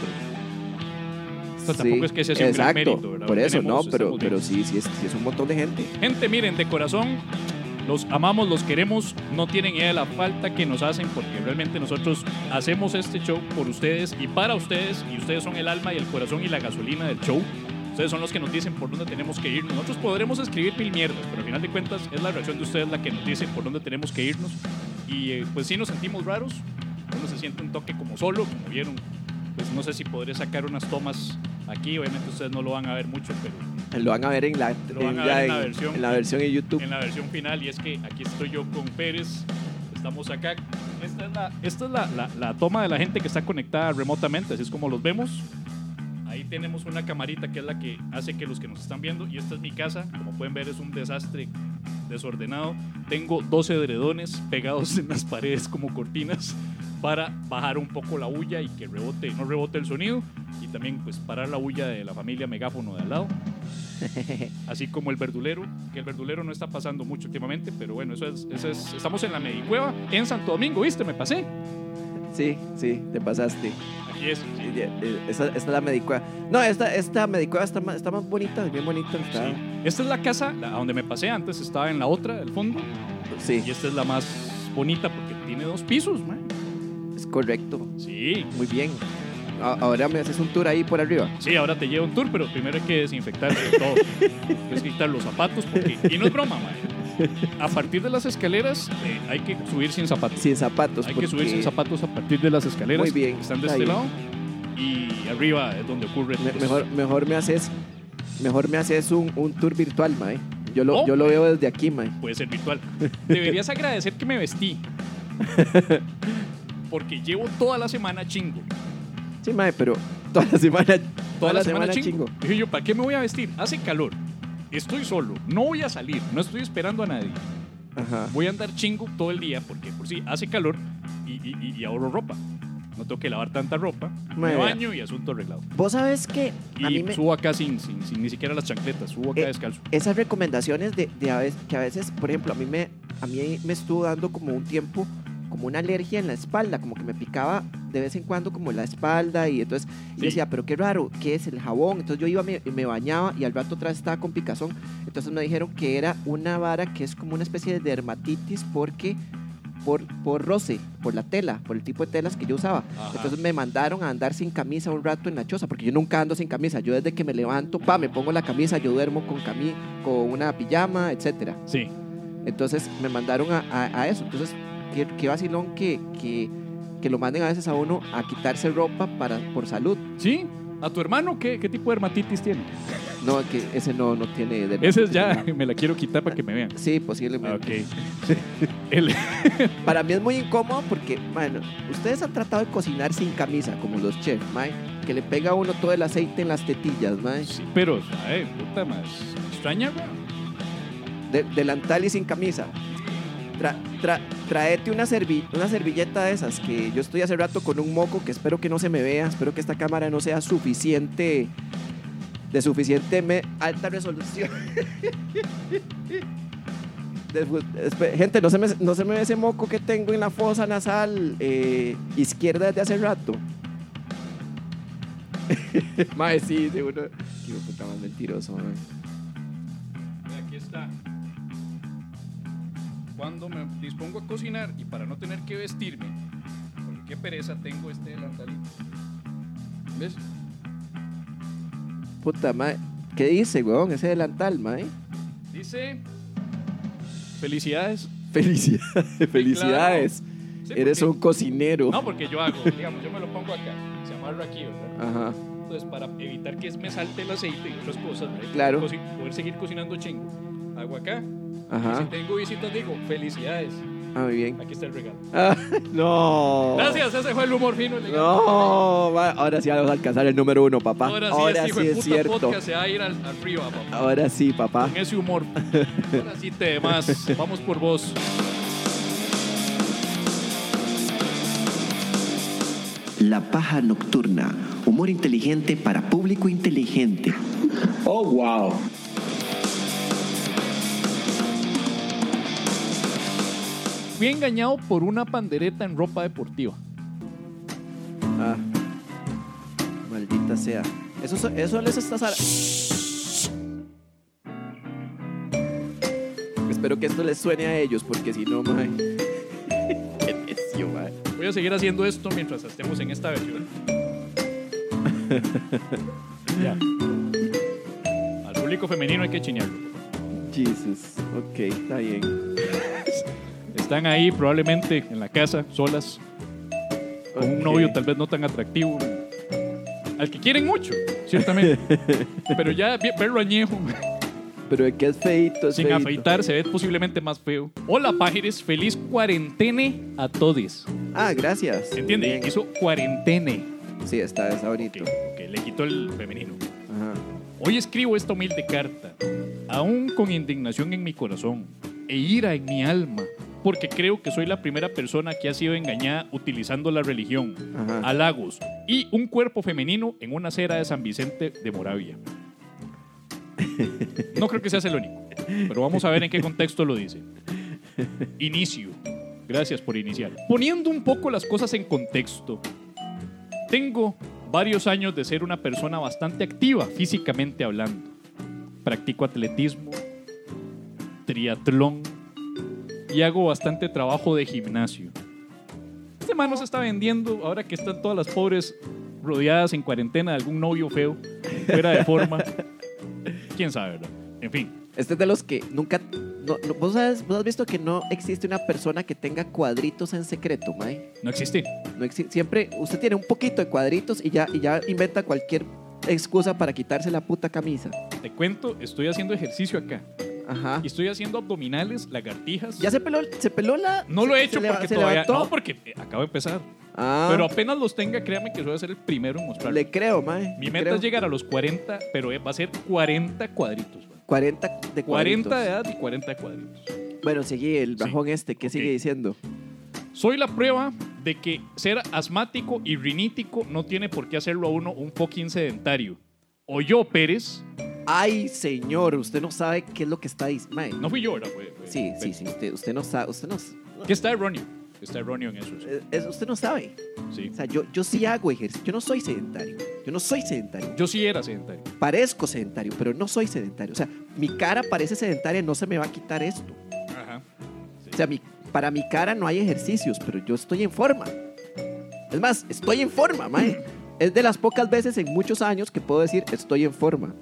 Esto Sí, tampoco es que sea un gran exacto, mérito, ¿verdad? por eso, Tenemos- no, pero estamos sí es un montón de gente. bien. Gente, miren, de corazón, los amamos, los queremos. No tienen idea de la falta que nos hacen porque realmente nosotros hacemos este show por ustedes y para ustedes. Y ustedes son el alma y el corazón y la gasolina del show. Ustedes son los que nos dicen por dónde tenemos que ir. Nosotros podremos escribir mil mierdas, pero al final de cuentas es la reacción de ustedes la que nos dice por dónde tenemos que irnos. Y pues sí nos sentimos raros. Uno se siente un toque como solo, como vieron. Pues no sé si podré sacar unas tomas aquí. Obviamente ustedes no lo van a ver mucho, pero Lo van a ver en la, Lo van a ya ver en la versión. en la versión de YouTube. en la versión final. Y es que aquí estoy yo con Pérez. Estamos acá. Esta es la toma de la gente que está conectada remotamente. Así es como los vemos. Ahí tenemos una camarita que es la que hace que los que nos están viendo, y esta es mi casa, como pueden ver es un desastre desordenado. Tengo 12 edredones pegados en las paredes como cortinas para bajar un poco la bulla y que no rebote el sonido, y también pues parar la bulla de la familia megáfono de al lado. Así como el verdulero, que el verdulero no está pasando mucho últimamente, pero bueno, eso es estamos en la Medicueva, en Santo Domingo, ¿viste? Me pasé. Sí, te pasaste. Aquí es. Sí, esta es la Medicueva. No, esta Medicueva está más bonita, bien bonita. Está. Sí. Esta es la casa a donde me pasé antes, estaba en la otra, del fondo. Sí, Y esta es la más bonita porque tiene 2 pisos, man. es correcto. Sí. Muy bien. Ahora me haces un tour ahí por arriba. Sí, ahora te llevo un tour, pero primero hay que desinfectarse de todo. Hay que quitar los zapatos porque... Y no es broma, man. A partir de las escaleras hay que subir sin zapatos. Sin zapatos. Hay que subir porque sin zapatos a partir de las escaleras. Muy bien, que están de está este bien. lado. Y arriba es donde ocurre... pues, Mejor me haces un tour virtual, mae. Yo Oh. lo veo desde aquí, mae. Puede ser virtual. Deberías agradecer que me vestí. Porque llevo toda la semana chingo. Sí, mae, pero toda la semana chingo. Dije yo, ¿para qué me voy a vestir? Hace calor. Estoy solo. No voy a salir. No estoy esperando a nadie. Ajá. Voy a andar chingo todo el día porque por sí hace calor y ahorro ropa. No tengo que lavar tanta ropa. Muy Me bien. baño y asunto arreglado. Vos sabes que a Y mí subo acá sin ni siquiera las chancletas. Subo acá descalzo. esas recomendaciones de que a veces, por ejemplo, a mí me estuvo dando como un tiempo como una alergia en la espalda, como que me picaba de vez en cuando como la espalda y entonces yo Sí. decía, pero qué raro, ¿qué es el jabón? Entonces yo iba, me bañaba y al rato atrás estaba con picazón. Entonces me dijeron que era una vara que es como una especie de dermatitis porque por roce, por la tela, por el tipo de telas que yo usaba. Ajá. Entonces me mandaron a andar sin camisa un rato en la choza, porque yo nunca ando sin camisa. Yo desde que me levanto, me pongo la camisa, yo duermo con una pijama, etcétera. Sí. Entonces me mandaron a eso. Entonces, qué vacilón que lo manden a veces a uno a quitarse ropa por salud. ¿Sí? ¿A tu hermano qué tipo de dermatitis tiene? No, que ese no tiene dermatitis. Ese es ya, me la quiero quitar para que me vean. Sí, posiblemente. Ok. El- Para mí es muy incómodo porque, bueno, ustedes han tratado de cocinar sin camisa, como los chefs, mae, que le pega a uno todo el aceite en las tetillas, mae. sí, pero, puta más extraña, bro. Delantal y sin camisa. Traete una servilleta de esas, que yo estoy hace rato con un moco que espero que no se me vea, espero que esta cámara no sea suficiente alta resolución. Gente, no se me ve ese moco que tengo en la fosa nasal izquierda desde hace rato. Mae, sí, seguro. Qué puta más mentiroso, mae. Aquí está. Cuando me dispongo a cocinar y para no tener que vestirme, porque qué pereza tengo este delantalito. ¿Ves? Puta, mae. ¿Qué dice, weón? Ese delantal, mae. Dice, felicidades. Felicidades. Sí, Eres porque- un cocinero. No, porque yo hago, digamos, yo me lo pongo acá, se amarra aquí, ¿verdad? Ajá. Entonces, para evitar que me salte el aceite y otras cosas, ¿verdad? Claro. Poder seguir cocinando chingo, hago acá. Y Ajá. si tengo visitas, digo, felicidades. muy bien. Aquí está el regalo. No. Gracias, ese fue el humor fino. Elegante. No, ahora sí vamos a alcanzar el número 1, papá. Ahora sí, sí es cierto. podcast se va a ir arriba, papá. Ahora sí, papá. Con ese humor. Ahora sí te demás. Vamos por vos. La paja nocturna. Humor inteligente para público inteligente. Oh, wow. Fui engañado por una pandereta en ropa deportiva. Ah. Maldita sea. Eso les está Espero que esto les suene a ellos, porque si no, mae. Qué necio, mae. Voy a seguir haciendo esto mientras estemos en esta versión. Ya. Al público femenino hay que chinearlo. Jesus. Ok, está bien. Están ahí probablemente en la casa, solas, con un Ok. novio tal vez no tan atractivo, al que quieren mucho, ciertamente. Pero ya verlo añejo, Pero es que es feito, es sin feito. afeitar, se ve posiblemente más feo. Hola, pájaros, feliz cuarentene a todos. Ah, gracias. ¿Entiende? Bien. Hizo cuarentene. Sí, está bonito. Ok, le quitó el femenino. Ajá. Hoy escribo esta humilde carta, aún con indignación en mi corazón e ira en mi alma, porque creo que soy la primera persona que ha sido engañada utilizando la religión, Ajá. halagos y un cuerpo femenino en una acera de San Vicente de Moravia. No creo que seas el único, pero vamos a ver en qué contexto lo dice. Inicio. Gracias por iniciar. Poniendo un poco las cosas en contexto, tengo varios años de ser una persona bastante activa físicamente hablando. Practico atletismo, triatlón y hago bastante trabajo de gimnasio. Este man no se está vendiendo ahora que están todas las pobres rodeadas en cuarentena de algún novio feo, fuera de forma. ¿Quién sabe, verdad? En fin. Este es de los que nunca... ¿Vos has visto que no existe una persona que tenga cuadritos en secreto, mae? No existe. No siempre usted tiene un poquito de cuadritos y ya inventa cualquier excusa para quitarse la puta camisa. Te cuento, estoy haciendo ejercicio acá. Ajá. Y estoy haciendo abdominales, lagartijas. ¿Ya se peló la...? No lo he hecho se porque se todavía... levantó? No, porque acabo de empezar. Ah, Pero apenas los tenga, créame que voy a ser el primero en mostrarlo. le creo, mae. Mi le meta creo. es llegar a los 40, pero va a ser 40 cuadritos. Man. 40 de cuadritos. 40 de edad y 40 de cuadritos. Bueno, seguí el Sí. bajón ¿Qué Ok. sigue diciendo? Soy la prueba de que ser asmático y rinítico no tiene por qué hacerlo a uno un fucking sedentario. O yo, Pérez, Ay, señor, usted no sabe qué es lo que está diciendo. Mae. no fui yo, ¿verdad? Sí, usted no sabe. Que está erróneo. Está erróneo en eso. Sí. Usted no sabe. Sí. O sea, yo sí hago ejercicio. Yo no soy sedentario. Yo sí era sedentario. Parezco sedentario, pero no soy sedentario. O sea, mi cara parece sedentaria, no se me va a quitar esto. Ajá. O sea, para mi cara no hay ejercicios, pero yo estoy en forma. Es más, estoy en forma, mae. Es de las pocas veces en muchos años que puedo decir estoy en forma.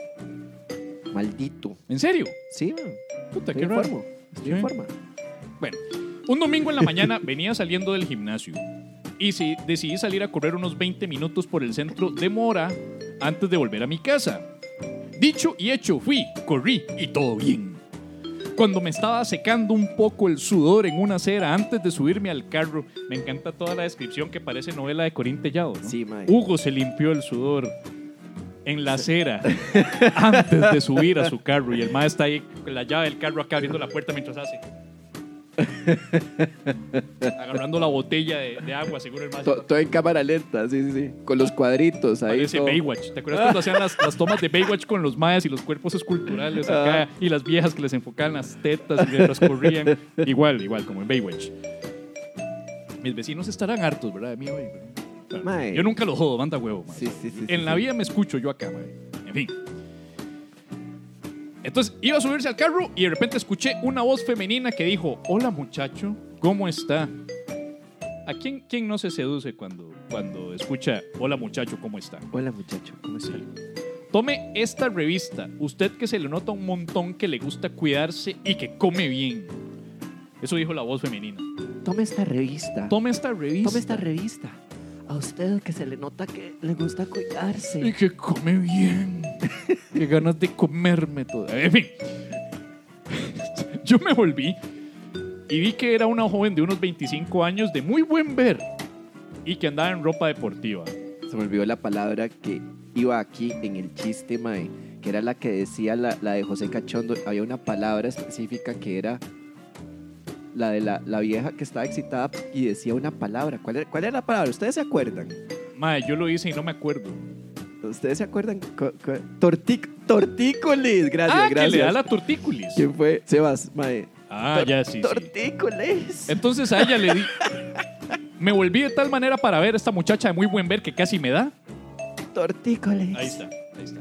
Maldito. ¿En serio? Sí, man. Puta, Estoy qué en raro. forma. Estoy en Sí. forma. Bueno, un domingo en la mañana venía saliendo del gimnasio y decidí salir a correr unos 20 minutos por el centro de Mora antes de volver a mi casa. Dicho y hecho, fui, corrí y todo bien. Cuando me estaba secando un poco el sudor en una acera antes de subirme al carro, me encanta toda la descripción que parece novela de Corín Tellado, ¿no? Sí, mae. Hugo se limpió el sudor en la acera antes de subir a su carro y el mae está ahí con la llave del carro acá abriendo la puerta mientras hace. Agarrando la botella de agua, seguro el mae. Todo en cámara lenta, sí. Con los cuadritos ahí. Parece todo. Baywatch. ¿Te acuerdas cuando hacían las tomas de Baywatch con los mayas y los cuerpos esculturales acá y las viejas que les enfocaban las tetas y mientras corrían? Igual, como en Baywatch. Mis vecinos estarán hartos, ¿verdad? De mí hoy. Bueno, Mae. yo nunca los jodo, manda huevo, mae. Sí. En la vida me escucho yo acá, mae. En fin. Entonces iba a subirse al carro y de repente escuché una voz femenina que dijo: hola muchacho, ¿cómo está? ¿A quién no se seduce cuando escucha hola muchacho, ¿cómo está? Hola, muchacho. ¿Cómo está? Sí. Tome esta revista, usted que se le nota un montón que le gusta cuidarse y que come bien. Eso dijo la voz femenina. Tome esta revista. Tome esta revista. Tome esta revista. A usted que se le nota que le gusta cuidarse. Y que come bien. Qué ganas de comerme todo. En fin. Yo me volví y vi que era una joven de unos 25 años de muy buen ver y que andaba en ropa deportiva. Se me olvidó la palabra que iba aquí en el chiste, mae, que era la que decía la de José Cachondo. Había una palabra específica que era la de la vieja que estaba excitada y decía una palabra. ¿Cuál era la palabra? ¿Ustedes se acuerdan? Mae, yo lo hice y no me acuerdo. ¿Ustedes se acuerdan? Tortícolis. Gracias, Que gracias. le da la tortícolis. ¿Quién fue? Sebas, mae. Ya sí. Tortícolis. Entonces a ella le di... Me volví de tal manera para ver a esta muchacha de muy buen ver que casi me da. Tortícolis. Ahí está.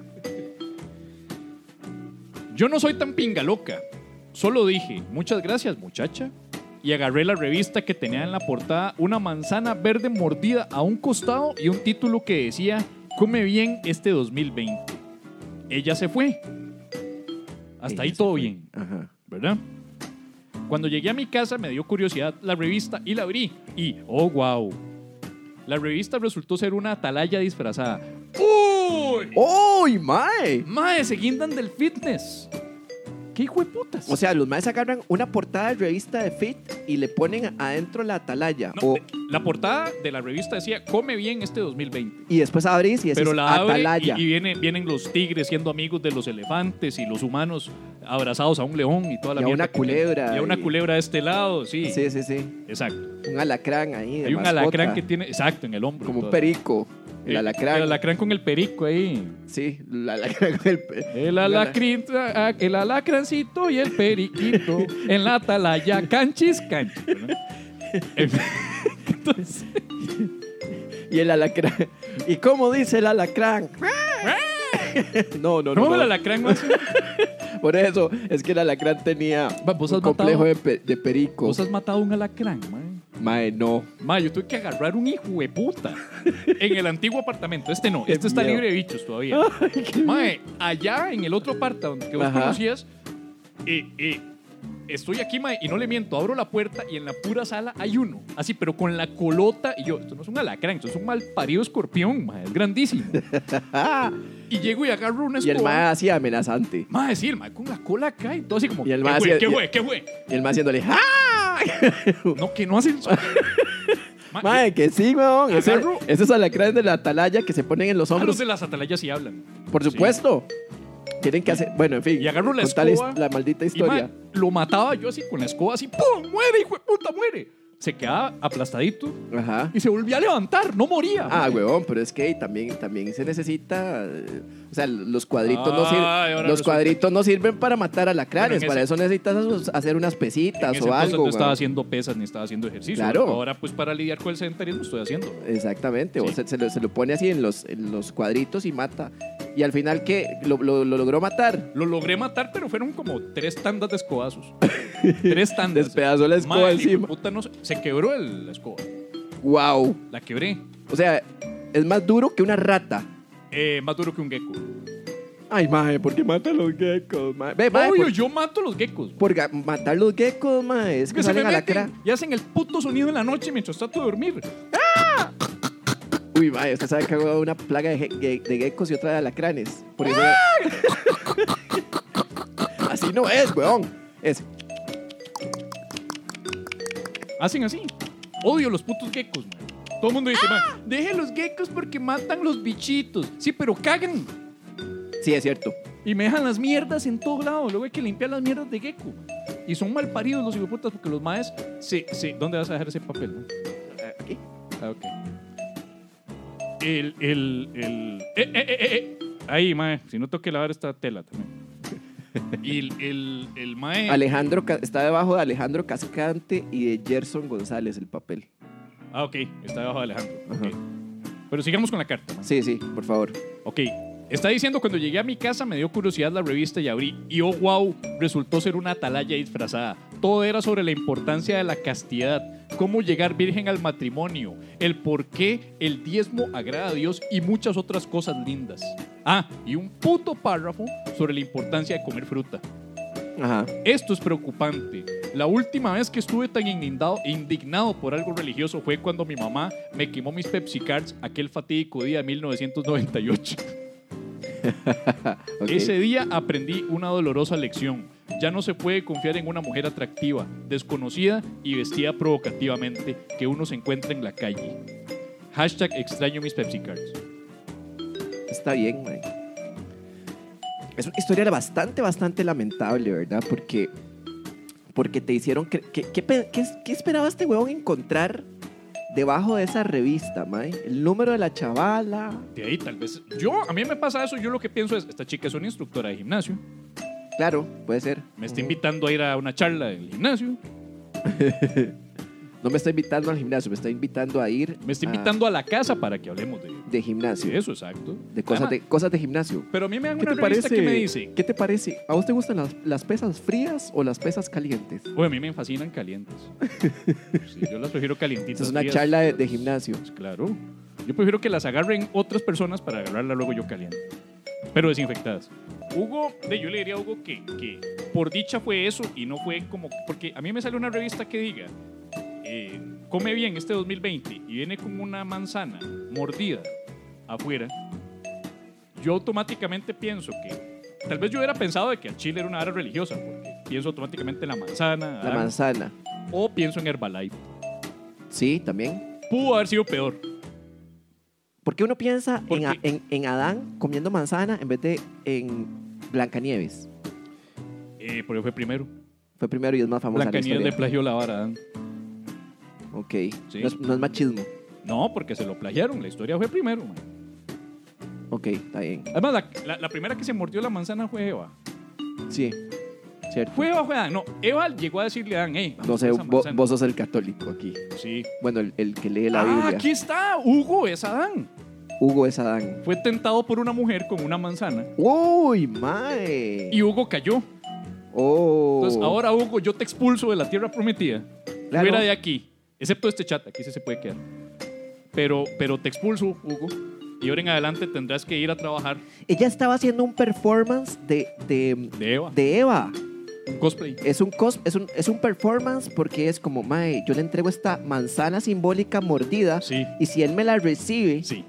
Yo no soy tan pinga loca. Solo dije, muchas gracias, muchacha. Y agarré la revista que tenía en la portada una manzana verde mordida a un costado y un título que decía, come bien este 2020. Ella se fue. Hasta ahí todo bien. Ajá. ¿Verdad? Cuando llegué a mi casa me dio curiosidad la revista y la abrí. Y, oh, wow. La revista resultó ser una atalaya disfrazada. ¡Uy! ¡Uy, mae! ¡Mae, se guindan del fitness! ¡Qué hijo de putas! O sea, los maes agarran una portada de revista de Fit y le ponen adentro la atalaya. No, la portada de la revista decía, come bien este 2020. Y después abrís y decís Pero la abre atalaya. y vienen los tigres siendo amigos de los elefantes y los humanos abrazados a un león y toda la Y a mierda una que tiene. culebra. Y a una y- culebra de este lado, sí. Sí, sí, sí. Exacto. Un alacrán ahí. de Hay un mascota. alacrán que tiene, exacto, en el hombro. Como un todo. perico. El alacrán. El alacrán con el perico ahí. Sí, el alacrán con el El alacrancito y el periquito en la atalaya, canchis. ¿No? Entonces, Y el alacrán. ¿Y cómo dice el alacrán? No. ¿cómo el alacrán más? Por eso es que el alacrán tenía Vos un has complejo matado- de perico. Vos has matado a un alacrán, man. Mae, no. Ma, yo tuve que agarrar un hijo de puta en el antiguo apartamento. Este no, Qué este está miedo. libre de bichos todavía. Mae, allá en el otro apartamento que vos Ajá. conocías, estoy aquí, mae, y no le miento, abro la puerta y en la pura sala hay uno, así, pero con la colota. Y yo, esto no es un alacrán, esto es un mal parido escorpión, mae, es grandísimo. Y llego y agarro una Y escoba. el mae así amenazante. Mae, sí, el mae con la cola acá y todo así como, Y el ¿qué mae fue? hacía- ¿Qué fue? Y el mae haciéndole ¡ah! No, que no hacen eso. Mae, Mae, que sí, weón. Agarro- Esos alacranes de la atalaya que se ponen en los a los hombros. de las atalayas sí hablan. Por Sí. supuesto. Tienen que hacer. Bueno, en fin. Y agarro la contale escoba. la maldita Y, historia. mae, lo mataba yo así con la escoba, así, ¡pum! ¡Muere, hijo de puta, muere! Se quedaba aplastadito Ajá. y se volvía a levantar, no moría. Ah, huevón, pero es que también se necesita. O sea, los cuadritos, Ay, ahora los resulta- cuadritos no sirven para matar alacranes. Bueno, en para ese- eso necesitas hacer unas En pesitas ese o entonces algo. no estaba huevón. haciendo pesas ni estaba haciendo ejercicio. Claro. Ahora, pues, para lidiar con el sedentarismo estoy haciendo. Exactamente. Sí. O sea, se lo pone así en los cuadritos y mata. Y al final, ¿qué? ¿Lo logró matar? Lo logré matar, pero fueron como 3 tandas de escobazos. 3 tandas. Despedazó la escoba Mae, el hijo de encima. puta no se quebró la escoba. ¡Wow! La quebré. O sea, es más duro que una rata. Más duro que un gecko. Ay, maje, ¿por qué mata a los geckos? Maje? Ve, maje, Obvio, yo mato a los geckos. por matar los geckos, maje. Es que Que se me salen a la meten cara. y hacen el puto sonido en la noche mientras trato de dormir. Uy, maje, usted sabe que hago una plaga de geckos y otra de alacranes. Por eso. Así no es, weón. Es. Hacen así. Odio los putos geckos, man. Todo el mundo dice, man, deje los geckos porque matan los bichitos. Sí, pero cagan. Sí, es cierto. Y me dejan las mierdas en todo lado. Luego hay que limpiar las mierdas de gecko. Y son mal paridos los hijoputas porque los maes ¿Dónde vas a dejar ese papel? No? Aquí. Ah, ok. Ahí, mae. Si no tengo que lavar esta tela también. Y el mae. Alejandro está debajo de Alejandro Cascante y de Gerson González el papel. Ah, ok. Está debajo de Alejandro. Ajá. Ok. Pero sigamos con la carta, mae. Sí, sí, por favor. Ok. Está diciendo, cuando llegué a mi casa me dio curiosidad la revista y abrí. Y oh, wow, resultó ser una atalaya disfrazada. Todo era sobre la importancia de la castidad, cómo llegar virgen al matrimonio, el por qué el diezmo agrada a Dios y muchas otras cosas lindas. Ah, y un puto párrafo sobre la importancia de comer fruta. Ajá. Esto es preocupante. La última vez que estuve tan indignado por algo religioso fue cuando mi mamá me quemó mis Pepsi Cards aquel fatídico día de 1998. Ok. Ese día aprendí una dolorosa lección. Ya no se puede confiar en una mujer atractiva, desconocida y vestida provocativamente que uno se encuentra en la calle. Hashtag extraño mis Pepsi Cards. Está bien, mae. Es una historia bastante lamentable, ¿verdad? Porque te hicieron... ¿Qué esperaba este huevón encontrar debajo de esa revista, mae? El número de la chavala. De ahí tal vez... A mí me pasa eso, yo lo que pienso es, esta chica es una instructora de gimnasio. Claro, puede ser. Me está invitando a ir a una charla del gimnasio. No me está invitando al gimnasio, me está invitando a ir... Me está invitando a la casa para que hablemos de gimnasio. de eso, exacto. De cosas de gimnasio. Pero a mí me dan ¿Qué una te revista parece? que me dice... ¿Qué te parece? ¿A vos te gustan las pesas frías o las pesas calientes? Oye, a mí me fascinan calientes. Sí, yo las prefiero calientitas. Esa es una frías. charla de gimnasio. Pues claro. Yo prefiero que las agarren otras personas para agarrarla luego yo caliente. Pero desinfectadas. Hugo, yo le diría a Hugo que por dicha fue eso y no fue como... Porque a mí me sale una revista que diga... come bien este 2020 y viene con una manzana mordida afuera, yo automáticamente pienso que tal vez yo hubiera pensado de que el chile era una vara religiosa, porque pienso automáticamente en la manzana. La manzana. O pienso en Herbalife. Sí, también. Pudo haber sido peor. ¿Por qué uno piensa ¿Por en Adán comiendo manzana en vez de en Blancanieves? Porque fue primero. Fue primero y es más famosa la Blancanieves le historia. plagió la vara a Adán. Ok. Sí. No es machismo. No, porque se lo plagiaron. La historia fue primero, man. Ok, está bien. Además, la primera que se mordió la manzana fue Eva. Sí, cierto. ¿Fue Eva o fue Adán? No, Eva llegó a decirle a Adán, hey, No sé, esa manzana. vos sos el católico aquí. Sí. Bueno, el que lee la Biblia. Aquí está, Hugo es Adán. Hugo es Adán. Fue tentado por una mujer con una manzana ¡Uy, mae! y Hugo cayó. Oh. Entonces, ahora Hugo, yo te expulso de la tierra prometida. Claro. Fuera de aquí. Excepto este chat, aquí sí se puede quedar. Pero te expulso, Hugo. Y ahora en adelante tendrás que ir a trabajar Ella estaba haciendo un performance de de Eva. Eva. Un cosplay. Es un performance porque es como, mae, yo le entrego esta manzana simbólica mordida Sí, y si él me la recibe, sí.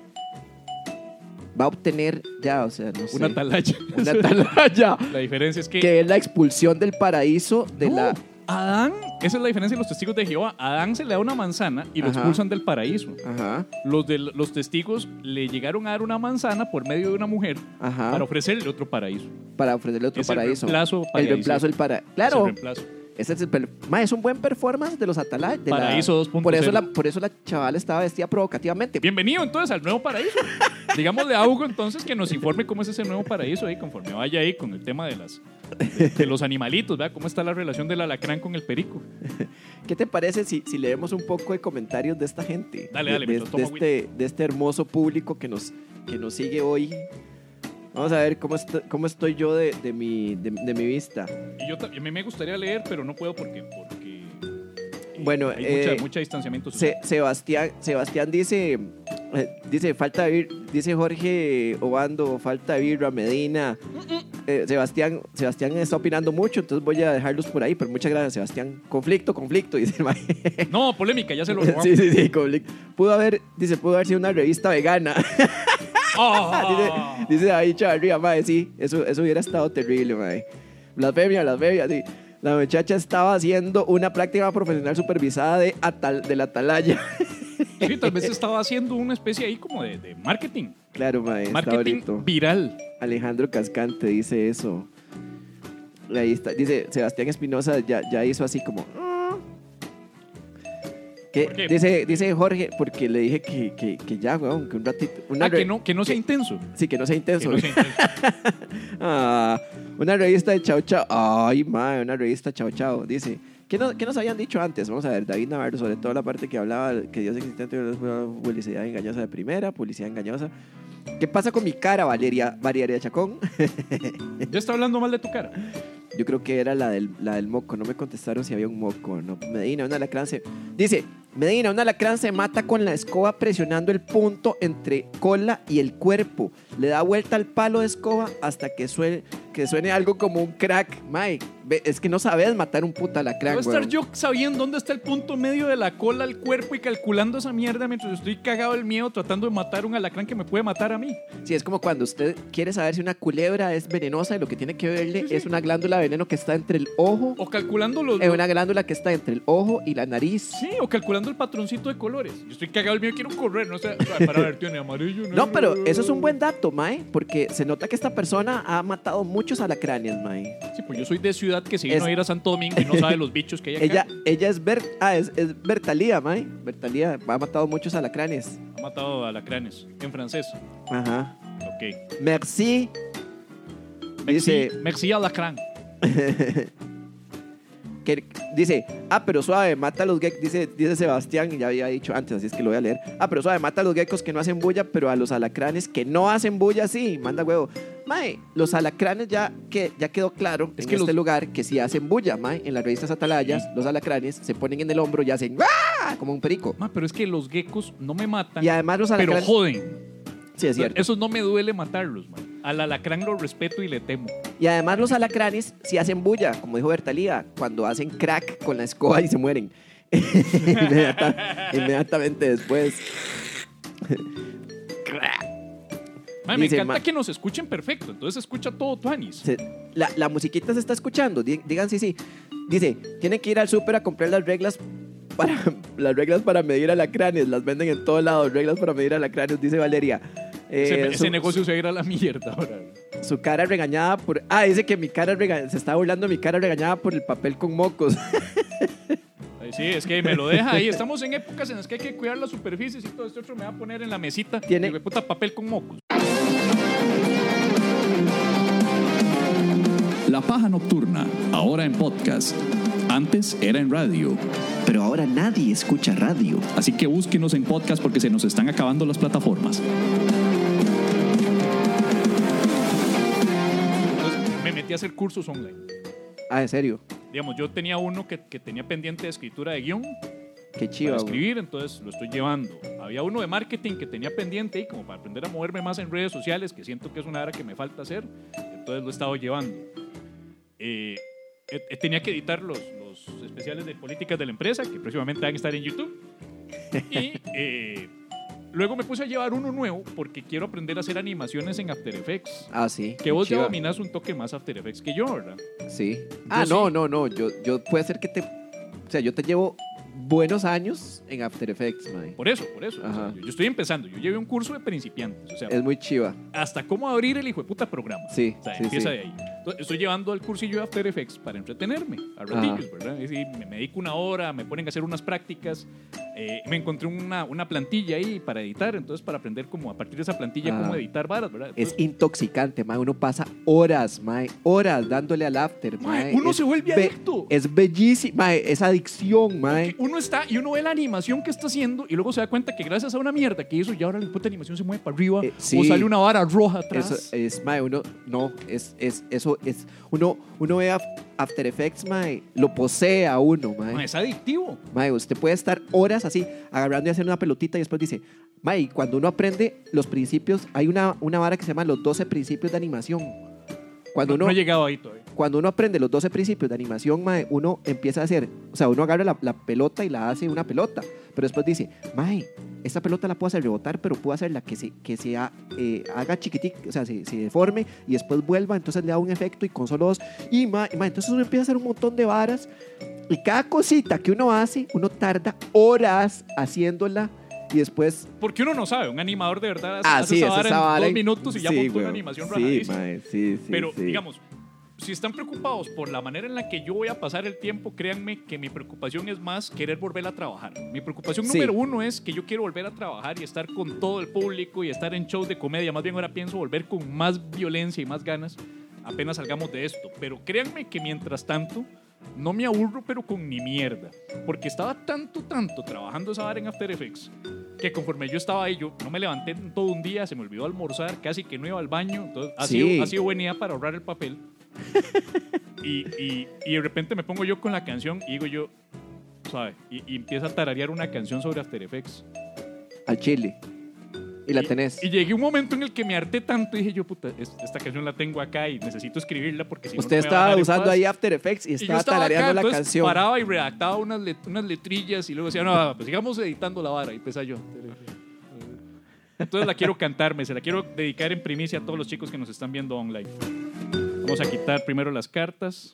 va a obtener ya, o sea, no sé. Una atalaya. Una atalaya. La diferencia es Que es la expulsión del paraíso de No, la... Adán, esa es la diferencia de los testigos de Jehová. A Adán se le da una manzana y lo Ajá. expulsan del paraíso. Ajá, Los testigos le llegaron a dar una manzana por medio de una mujer ajá. para ofrecerle otro paraíso. Para ofrecerle otro Es paraíso. el reemplazo El reemplazo del paraíso. Claro. Es el reemplazo. Ese es es un buen performance de los atalayas. Paraíso 2.0. Por eso la chavala estaba vestida provocativamente. Bienvenido entonces al nuevo paraíso. Digámosle a Hugo entonces que nos informe cómo es ese nuevo paraíso ahí, conforme vaya ahí con el tema de los animalitos, ¿verdad? ¿Cómo está la relación del alacrán con el perico? ¿Qué te parece si leemos un poco de comentarios de esta gente? Dale, de, mientras tomo de este hermoso público que nos sigue hoy. Vamos a ver cómo estoy yo de mi vista. Y a mí me gustaría leer, pero no puedo porque Bueno, hay mucha distanciamiento social. Sebastián dice falta de dice Jorge Obando, falta de birra, Medina. Sebastián está opinando mucho, entonces voy a dejarlos por ahí, pero muchas gracias, Sebastián. Conflicto, dice el mae. No, polémica, ya se lo robamos. Sí, conflicto. Pudo haber sido una revista vegana. Oh. dice ahí Chavarría, mae, sí, eso hubiera estado terrible, mae. Blasfemia, sí. La muchacha estaba haciendo una práctica profesional supervisada de la atalaya. Sí, tal vez estaba haciendo una especie ahí como de marketing. Claro, mae, está Marketing bonito. viral. Alejandro Cascante dice eso. Ahí está. Dice Sebastián Espinosa ya hizo así como... ¿Por qué? Dice Jorge, porque le dije que ya, weón, que un ratito... Que no sea intenso. Sí, que no sea Que intenso. no sea intenso. Una revista de Chao Chao. Ay, madre, una revista Chao Chao. Dice, ¿qué nos habían dicho antes? Vamos a ver, David Navarro, sobre todo la parte que hablaba que Dios existente, publicidad engañosa de primera, publicidad engañosa. ¿Qué pasa con mi cara, Valeria Chacón? Ya está hablando mal de tu cara. Yo creo que era la del moco. No me contestaron si había un moco. No. Medina, un alacrán dice, Medina, un alacrán se mata con la escoba presionando el punto entre cola y el cuerpo. Le da vuelta al palo de escoba hasta que suene algo como un crack. Mae, Es que no sabes matar un puta alacrán, Voy a estar weón. yo sabiendo dónde está el punto medio de la cola al cuerpo y calculando esa mierda mientras estoy cagado del miedo tratando de matar un alacrán que me puede matar a mí. Sí, es como cuando usted quiere saber si una culebra es venenosa y lo que tiene que verle es una glándula de veneno que está entre el ojo. O calculando los... Es una glándula que está entre el ojo y la nariz. Sí, o calculando el patroncito de colores. Yo estoy cagado del miedo, quiero correr, no sé, para ver, tiene amarillo, negro. No, pero eso es un buen dato, mae, porque se nota que esta persona ha matado muchos alacranes, mae. Sí, pues yo soy de ciudad que se vino Es- a ir a Santo Domingo y no sabe los bichos que hay acá. Ella es es Bertalía, mae. Bertalía ha matado muchos alacranes. Ha matado alacranes en francés. Ajá. Ok. Merci. Merci, Dice, merci alacrán. dice, pero suave, mata a los geckos, dice Sebastián, y ya había dicho antes, así es que lo voy a leer. Pero suave, mata a los geckos que no hacen bulla, pero a los alacranes que no hacen bulla, sí, manda huevo. Mae, los alacranes ya quedó claro Es en que este los- lugar que sí hacen bulla, mae. En las revistas atalayas, los alacranes se ponen en el hombro y hacen ¡ah! Como un perico. Ma, pero es que los geckos no me matan, Y además los pero alacranes... joden. Sí, es cierto. Esos no me duele matarlos, man. Al alacrán lo respeto y le temo. Y además los alacranes sí hacen bulla, como dijo Bertalía, cuando hacen crack con la escoba y se mueren. Inmediatamente después. Ma, me Dice, encanta ma- que nos escuchen perfecto. Entonces se escucha todo tuanis. La musiquita se está escuchando, digan sí. Dice, tienen que ir al súper a comprar las reglas para medir alacranes. Las venden en todos lados, reglas para medir alacranes, dice Valeria. Ese negocio se va a ir a la mierda ahora. Su cara regañada por... dice que mi cara se está burlando mi cara regañada por el papel con mocos. Ay, sí, es que me lo deja ahí. Estamos en épocas en las que hay que cuidar las superficies y todo este otro me va a poner en la mesita. Tiene- Hijo de puta papel con mocos. La Paja Nocturna, ahora en podcast. Antes era en radio. Pero ahora nadie escucha radio. Así que búsquenos en podcast porque se nos están acabando las plataformas. Entonces me metí a hacer cursos online. En serio. Digamos, yo tenía uno que tenía pendiente de escritura de guión Qué chido. para escribir, entonces lo estoy llevando. Había uno de marketing que tenía pendiente y como para aprender a moverme más en redes sociales, que siento que es una área que me falta hacer, entonces lo he estado llevando. Tenía que editar los especiales de políticas de la empresa, que próximamente van a estar en YouTube. Y luego me puse a llevar uno nuevo porque quiero aprender a hacer animaciones en After Effects. Sí. Que vos ya chiva. dominás un toque más After Effects que yo, ¿verdad? Sí. Yo No. Yo puede ser que te... O sea, yo te llevo buenos años en After Effects, mae. Por eso. O Ajá. sea, yo estoy empezando. Yo llevé un curso de principiantes. O sea, Es muy chiva. hasta cómo abrir el hijo de puta programa. Sí, O sea, sí, empieza sí. de ahí. Entonces, estoy llevando el cursillo de After Effects para entretenerme a ratillos, ¿verdad? Es decir, me dedico una hora, me ponen a hacer unas prácticas. Me encontré una plantilla ahí para editar, entonces para aprender como a partir de esa plantilla Ajá. cómo editar varas, ¿verdad? Es Entonces, intoxicante, mae. Uno pasa horas, mae. Horas dándole al After, mae. Mae, uno Es se vuelve adicto. Es bellísimo, mae. Es adicción, mae. uno está y uno ve la animación que está haciendo y luego se da cuenta que gracias a una mierda que hizo y ahora la puta animación se mueve para arriba Sí. o sale una vara roja atrás. Eso es, mae, uno ve After Effects, mae, lo posee a uno, mae. Mae, es adictivo. Mae, usted puede estar horas así, agarrando y haciendo una pelotita y después dice, mae, cuando uno aprende los principios, hay una vara que se llama los 12 principios de animación. Cuando No uno, he llegado ahí todavía. cuando uno aprende los 12 principios de animación, mae, uno empieza a hacer, o sea, uno agarra la pelota y la hace una pelota, pero después dice, mae, esta pelota la puedo hacer rebotar, pero puedo hacerla que se haga chiquitica, o sea, se deforme y después vuelva, entonces le da un efecto y con solo dos, y mae, entonces uno empieza a hacer un montón de varas y cada cosita que uno hace, uno tarda horas haciéndola y después... Porque uno no sabe, un animador de verdad hace sí, esa es vara en 2 en- minutos y ya sí, montó una weón. animación Sí, rajadísima. mae, sí, Pero, sí. digamos, si están preocupados por la manera en la que yo voy a pasar el tiempo, créanme que mi preocupación es más querer volver a trabajar. Mi preocupación Sí. número uno es que yo quiero volver a trabajar y estar con todo el público y estar en shows de comedia. Más bien ahora pienso volver con más violencia y más ganas apenas salgamos de esto. Pero créanme que mientras tanto no me aburro, pero con ni mierda. Porque estaba tanto trabajando esa vara en After Effects que conforme yo estaba ahí, yo no me levanté en todo un día, se me olvidó almorzar, casi que no iba al baño. Entonces, Sí. ha sido buena idea para ahorrar el papel. Y de repente me pongo yo con la canción y digo yo, ¿sabe? Y empiezo a tararear una canción sobre After Effects. Al chile. Y la tenés. Y llegué a un momento en el que me harté tanto y dije yo, puta, esta canción la tengo acá y necesito escribirla porque si no, Usted no me va a estaba dejar en usando paz. ahí After Effects y Y yo estaba estaba tarareando acá, la entonces canción. paraba y redactaba unas letrillas y luego decía, no, pues sigamos editando la vara. Y empecé yo. Entonces la quiero cantarme, se la quiero dedicar en primicia a todos los chicos que nos están viendo online. Vamos a quitar primero las cartas.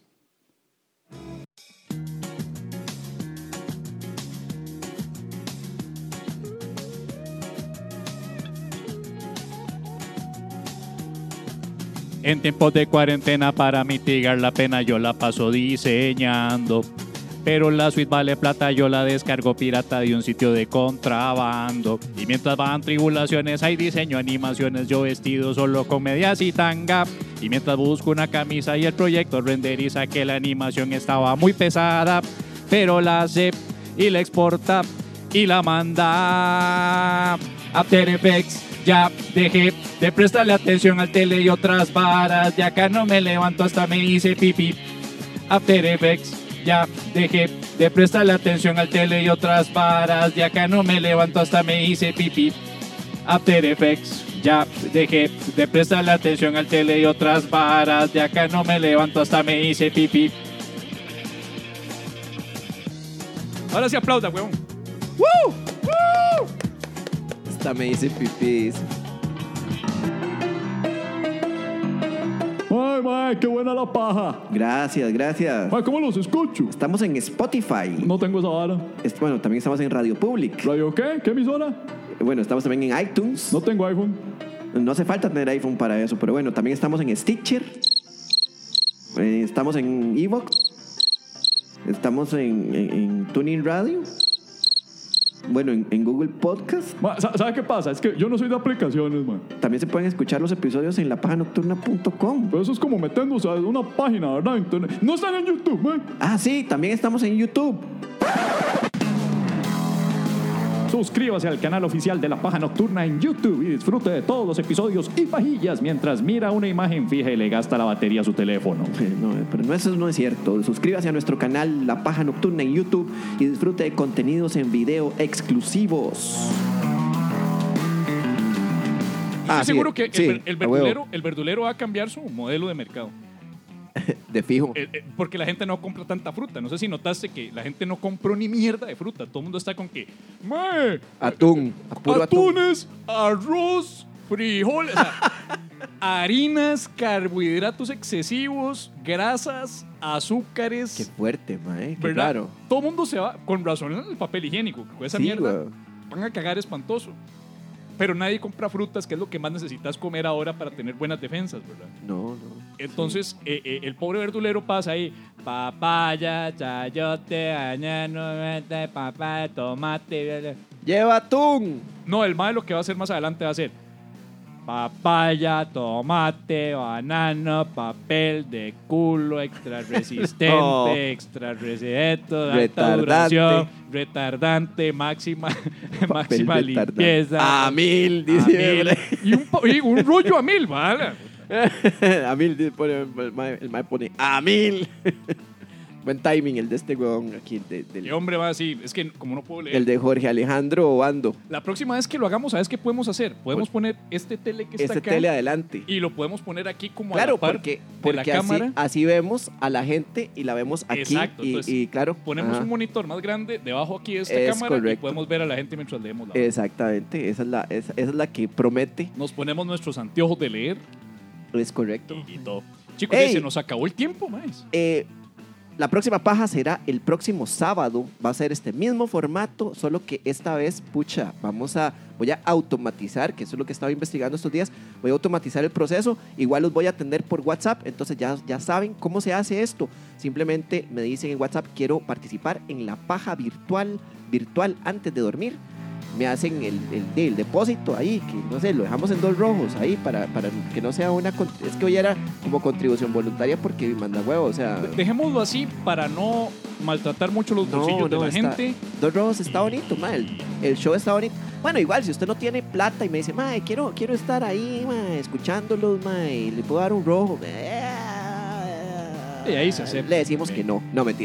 En tiempos de cuarentena para mitigar la pena yo la paso diseñando. Pero la suite vale plata, yo la descargo pirata de un sitio de contrabando. Y mientras van tribulaciones hay diseño, animaciones, yo vestido solo con medias y tanga. Y mientras busco una camisa y el proyecto renderiza que la animación estaba muy pesada. Pero la hace y la exporta y la manda. After Effects, ya dejé de prestarle atención al tele y otras varas. De acá no me levanto hasta me hice pipí. After Effects, ya dejé de prestarle atención al tele y otras varas. De acá no me levanto hasta me hice pipí. After Effects, ya dejé de prestarle atención al tele y otras varas. De acá no me levanto hasta me hice pipí. Ahora sí aplauda, weón. ¡Woo! ¡Woo! Hasta me hice pipí. Ay, mae, qué buena la paja. Gracias, gracias. Mae, ¿cómo los escucho? Estamos en Spotify. No tengo esa vara. Bueno, también estamos en Radio Public. ¿Radio qué? ¿Qué emisora? Bueno, estamos también en iTunes. No tengo iPhone. No hace falta tener iPhone para eso, pero bueno, también estamos en Stitcher. Estamos en Evox. Estamos en Tuning Radio. Bueno, en Google Podcast. Mae, ¿sabe qué pasa? Es que yo no soy de aplicaciones, mae. También se pueden escuchar los episodios en lapajanocturna.com. Pero eso es como metiéndose a una página, ¿verdad? Internet. No están en YouTube, mae. Ah, sí, también estamos en YouTube. Suscríbase al canal oficial de La Paja Nocturna en YouTube y disfrute de todos los episodios y pajillas mientras mira una imagen fija y le gasta la batería a su teléfono. No, pero no, eso no es cierto. Suscríbase a nuestro canal La Paja Nocturna en YouTube y disfrute de contenidos en video exclusivos. Estoy seguro que sí, el a huevo. verdulero va a cambiar su modelo de mercado. De fijo. Porque la gente no compra tanta fruta. No sé si notaste que la gente no compró ni mierda de fruta. Todo el mundo está con que, ¡mae! Atún. Puro atún. Atunes, arroz, frijoles, o sea, harinas, carbohidratos excesivos, grasas, azúcares. Qué fuerte, mae. Qué ¿verdad? raro. Todo el mundo se va, con razón, el papel higiénico. Que con esa Sí, mierda güey. van a cagar espantoso. Pero nadie compra frutas, que es lo que más necesitas comer ahora para tener buenas defensas, ¿verdad? No. Entonces, el pobre verdulero pasa ahí, papaya, chayote, añano, papaya, tomate. Lleva atún. No, el mae lo que va a hacer más adelante va a ser papaya, tomate, banano, papel de culo, extra resistente, Oh. extra resistente, alta Retardante. duración, retardante, máxima Papel limpieza. A 1000, A dice. 1000. Y un rollo a 1000, ¿vale? A 1000, el mae pone a 1000. Buen timing el de este huevón aquí, Y hombre, va así, es que como no puedo leer. el de Jorge Alejandro Obando. La próxima vez que lo hagamos, ¿sabes qué podemos hacer? Podemos poner este tele que está Este acá tele adelante. y lo podemos poner aquí como a Claro, la par porque de la cámara. así vemos a la gente y la vemos aquí. Exacto, entonces, y claro. Ponemos ajá. un monitor más grande debajo aquí de esta Es cámara y correcto. podemos ver a la gente mientras leemos la Exactamente, esa es la que promete. Nos ponemos nuestros anteojos de leer Es correcto. y todo. Chicos, Ey. se nos acabó el tiempo, más. La próxima paja será el próximo sábado. Va a ser este mismo formato, solo que esta vez, pucha, voy a automatizar, que eso es lo que estaba investigando estos días. Voy a automatizar el proceso. Igual los voy a atender por WhatsApp. Entonces ya saben cómo se hace esto. Simplemente me dicen en WhatsApp, quiero participar en la paja virtual antes de dormir. Me hacen el depósito ahí, que no sé, lo dejamos en 2 rojos ahí para que no sea es que hoy era como contribución voluntaria porque manda huevo, o sea. Dejémoslo así para no maltratar mucho los bolsillos de la gente. 2 rojos está bonito, ma, el show está bonito. Bueno, igual, si usted no tiene plata y me dice, ma, quiero estar ahí, ma, escuchándolos, ma, y le puedo dar un rojo. Y ahí se acepta. Le decimos que no, mentira.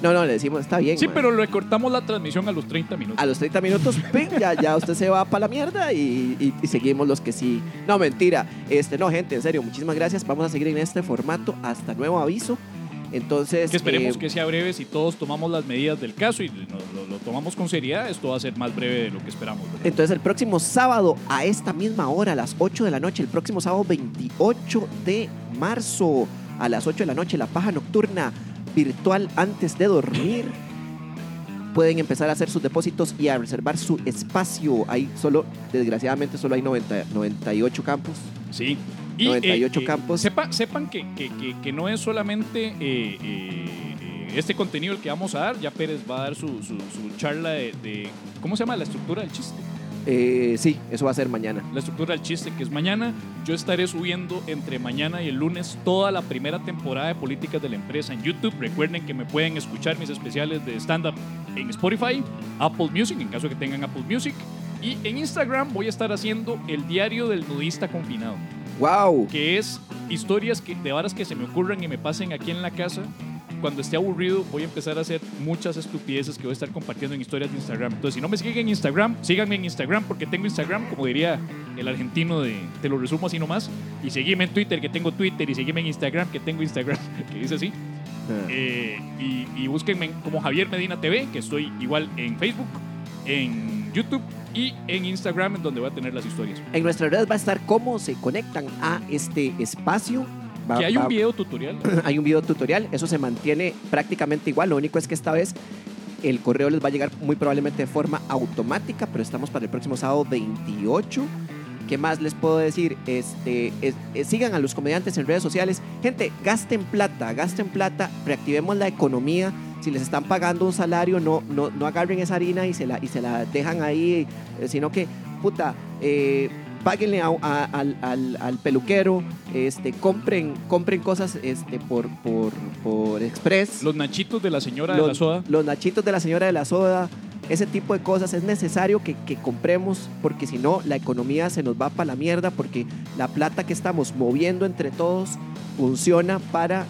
No, le decimos, está bien. Sí, mae. pero le cortamos la transmisión a los 30 minutos. A los 30 minutos, ¡ping! ya usted se va para la mierda y seguimos los que sí. No, mentira. No, gente, en serio, muchísimas gracias. Vamos a seguir en este formato hasta nuevo aviso. Entonces, Que esperemos que sea breve. Si todos tomamos las medidas del caso y lo tomamos con seriedad, esto va a ser más breve de lo que esperamos, ¿verdad? Entonces, el próximo sábado, a esta misma hora, a las 8 de la noche, el próximo sábado 28 de marzo, a las 8 de la noche, la paja nocturna virtual antes de dormir. Pueden empezar a hacer sus depósitos y a reservar su espacio. Ahí desgraciadamente, solo hay 98 campos. Sí. 98 campos. Sepan que no es solamente este contenido el que vamos a dar. Ya Pérez va a dar su charla de ¿cómo se llama? La estructura del chiste. Sí, eso va a ser mañana. La estructura del chiste, que es mañana. Yo estaré subiendo entre mañana y el lunes toda la primera temporada de Políticas de la Empresa en YouTube. Recuerden que me pueden escuchar mis especiales de stand-up en Spotify, Apple Music, en caso de que tengan Apple Music. Y en Instagram voy a estar haciendo el diario del nudista confinado, ¡Wow! que es historias de varas que se me ocurran y me pasen aquí en la casa. Cuando esté aburrido voy a empezar a hacer muchas estupideces que voy a estar compartiendo en historias de Instagram. Entonces, si no me siguen en Instagram, síganme en Instagram, porque tengo Instagram, como diría el argentino te lo resumo así nomás. Y seguime en Twitter, que tengo Twitter, y seguime en Instagram, que tengo Instagram, que dice así. Y búsquenme como Javier Medina TV, que estoy igual en Facebook, en YouTube y en Instagram, en donde voy a tener las historias. En nuestras redes va a estar cómo se conectan a este espacio. Que hay un video tutorial. Hay un video tutorial, eso se mantiene prácticamente igual. Lo único es que esta vez el correo les va a llegar muy probablemente de forma automática, pero estamos para el próximo sábado 28. ¿Qué más les puedo decir? Sigan a los comediantes en redes sociales. Gente, gasten plata, reactivemos la economía. Si les están pagando un salario, no agarren esa harina y se la dejan ahí, sino que, páguenle al peluquero, compren cosas por Express. Los nachitos de la señora de la soda. Los nachitos de la señora de la soda. Ese tipo de cosas es necesario que compremos, porque si no la economía se nos va para la mierda, porque la plata que estamos moviendo entre todos funciona para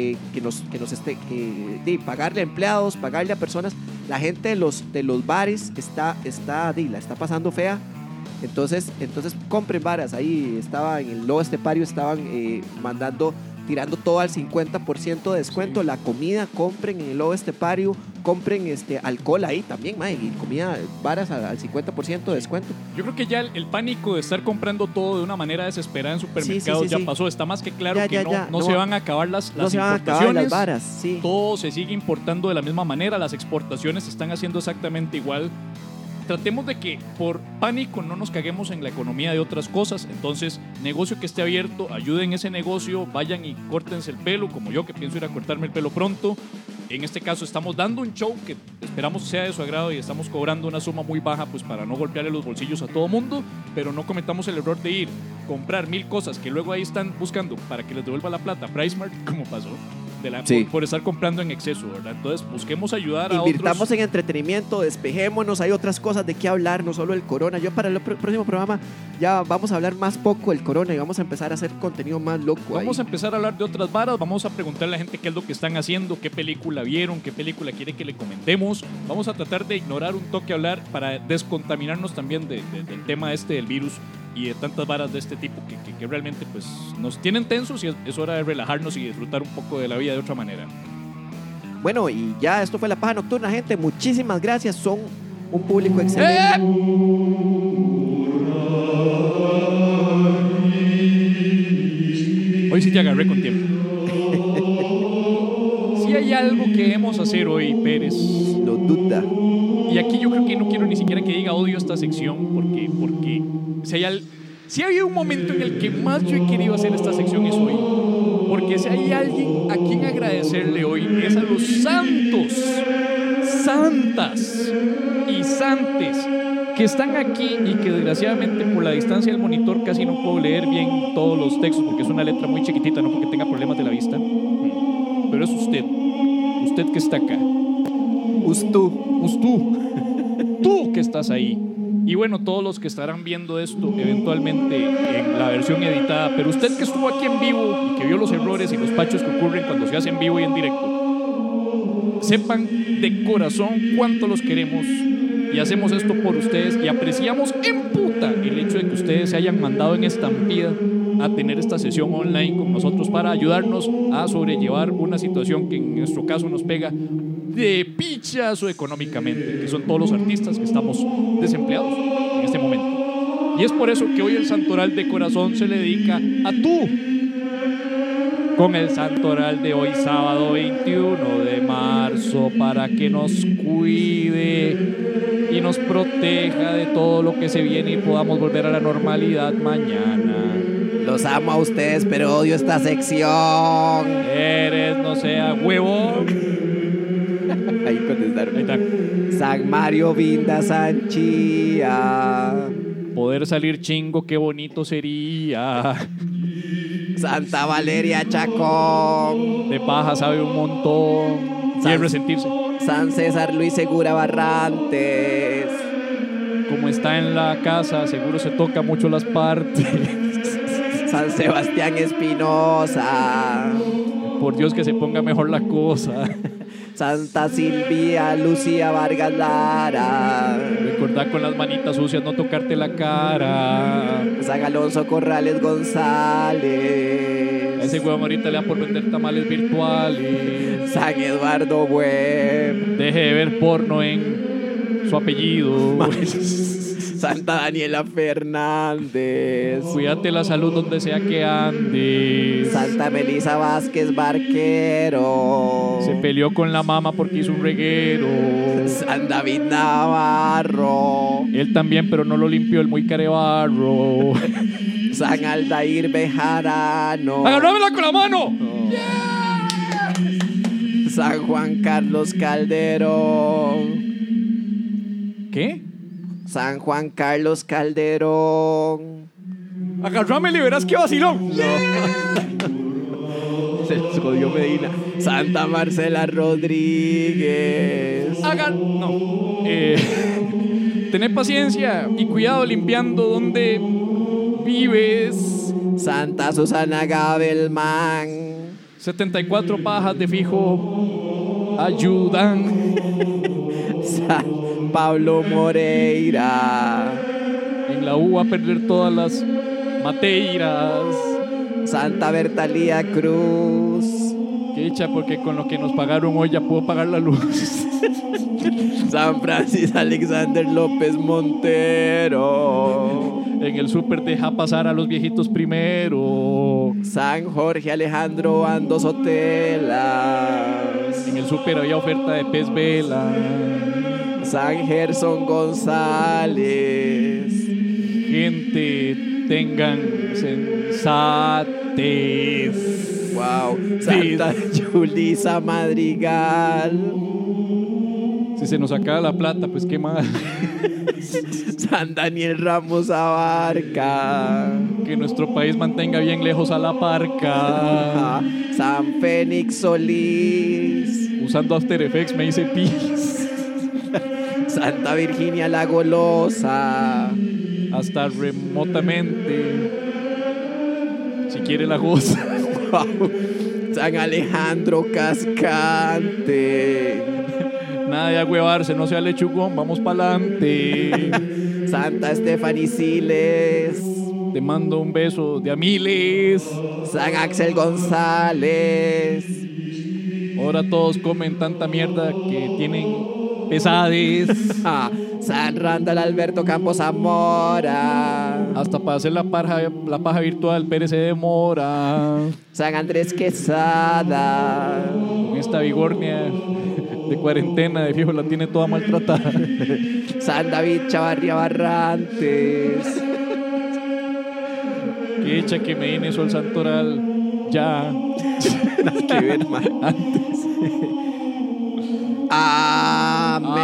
pagarle a empleados, pagarle a personas. La gente de los bares la está pasando fea. Entonces compren varas. Ahí estaba en el Lobo Estepario, estaban tirando todo al 50% de descuento. Sí. La comida, compren en el Lobo Estepario, compren alcohol ahí también, y comida, varas al 50% de descuento. Yo creo que ya el pánico de estar comprando todo de una manera desesperada en supermercados ya pasó. Está más que claro que no se van a acabar las importaciones. Van a acabar las varas, sí. Todo se sigue importando de la misma manera. Las exportaciones se están haciendo exactamente igual. Tratemos de que por pánico no nos caguemos en la economía de otras cosas. Entonces, negocio que esté abierto, ayuden ese negocio, vayan y córtense el pelo, como yo, que pienso ir a cortarme el pelo pronto. En este caso estamos dando un show que esperamos sea de su agrado y estamos cobrando una suma muy baja, pues para no golpearle los bolsillos a todo mundo, pero no cometamos el error de comprar 1000 cosas que luego ahí están buscando para que les devuelva la plata PriceMart, como pasó. Por estar comprando en exceso, ¿verdad? Entonces busquemos ayudar a otros. Invirtamos en entretenimiento, despejémonos, hay otras cosas de qué hablar, no solo el corona. Yo para el próximo programa ya vamos a hablar más poco del corona y vamos a empezar a hacer contenido más loco. Vamos a empezar a hablar de otras varas, vamos a preguntarle a la gente qué es lo que están haciendo, qué película vieron, qué película quiere que le comentemos. Vamos a tratar de ignorar un toque hablar para descontaminarnos también del tema del virus y de tantas varas de este tipo que realmente pues nos tienen tensos, y es hora de relajarnos y disfrutar un poco de la vida de otra manera. Bueno, y ya esto fue La Paja Nocturna, gente. Muchísimas gracias, son un público excelente. Hoy sí te agarré con tiempo. Si hay algo que debemos hacer hoy, Pérez, no duda. Y aquí yo creo que no quiero ni siquiera que diga odio esta sección, porque si hay un momento en el que más yo he querido hacer esta sección es hoy. Porque si hay alguien a quien agradecerle hoy es a los santos, santas y santes que están aquí y que desgraciadamente por la distancia del monitor casi no puedo leer bien todos los textos porque es una letra muy chiquitita, no porque tenga problemas de la vista. Pero es usted que está acá. Tú que estás ahí. Y bueno, todos los que estarán viendo esto eventualmente en la versión editada, pero usted que estuvo aquí en vivo y que vio los errores y los pachos que ocurren cuando se hace en vivo y en directo, sepan de corazón cuánto los queremos y hacemos esto por ustedes y apreciamos en puta el hecho de que ustedes se hayan mandado en estampida a tener esta sesión online con nosotros para ayudarnos a sobrellevar una situación que en nuestro caso nos pega de pichazo económicamente, que son todos los artistas que estamos desempleados en este momento. Y es por eso que hoy el Santoral de Corazón se le dedica a tú, con el Santoral de hoy, sábado 21 de marzo, para que nos cuide y nos proteja de todo lo que se viene y podamos volver a la normalidad mañana. Los amo a ustedes, pero odio esta sección. Eres, no sea huevón. Ahí contestaron. Ahí está. San Mario Vinda Sanchía. Poder salir chingo, qué bonito sería. Santa Valeria Chacón. De paja sabe un montón. Y el resentirse. San César Luis Segura Barrantes. Como está en la casa, seguro se toca mucho las partes. San Sebastián Espinosa. Por Dios que se ponga mejor la cosa. Santa Silvia Lucía Vargas Lara. Recordá con las manitas sucias no tocarte la cara. San Alonso Corrales González. A ese huevón ahorita le da por vender tamales virtuales. San Eduardo Web. Deje de ver porno en su apellido. Santa Daniela Fernández. Cuídate la salud donde sea que andes. Santa Melisa Vázquez Barquero. Se peleó con la mamá porque hizo un reguero. San David Navarro. Él también, pero no lo limpió el muy carebarro. San Aldair Bejarano. ¡Agárramela con la mano! Oh. San Juan Carlos Calderón. ¿Qué? San Juan Carlos Calderón. Agárramela y verás qué vacilón. Se les jodió Medina. Santa Marcela Rodríguez. No. Tené paciencia y cuidado limpiando donde vives. Santa Susana Gabelman. 74 pajas de fijo ayudan. San Pablo Moreira. En la U va a perder todas las mateiras. Santa Bertalía Cruz. Qué hecha, porque con lo que nos pagaron hoy ya puedo pagar la luz. San Francis Alexander López Montero. En el súper deja pasar a los viejitos primero. San Jorge Alejandro Ando Sotelas. En el súper había oferta de pez vela. San Gerson González. Gente, tengan sensatez. Wow. Santa Yulisa Madrigal. Si se nos acaba la plata, pues qué mal. San Daniel Ramos Abarca. Que nuestro país mantenga bien lejos a la parca. San Fénix Solís. Usando After Effects me hice pis. Santa Virginia la Golosa. Hasta remotamente. Si quiere la goza. Wow. San Alejandro Cascante. Nada de agüevarse, no sea lechugón, vamos pa'lante. Santa Estefany Siles. Te mando un beso de a miles. San Axel González. Ahora todos comen tanta mierda que tienen pesades. San Randall Alberto Campos Zamora. Hasta para hacer la paja virtual, Pérez se demora. San Andrés Quesada. Con esta vigornia de cuarentena, de fijo la tiene toda maltratada. San David Chavarria Barrantes. Qué hecha que me viene eso al Santoral. Ya. Nada que ver, man. Antes. Amén.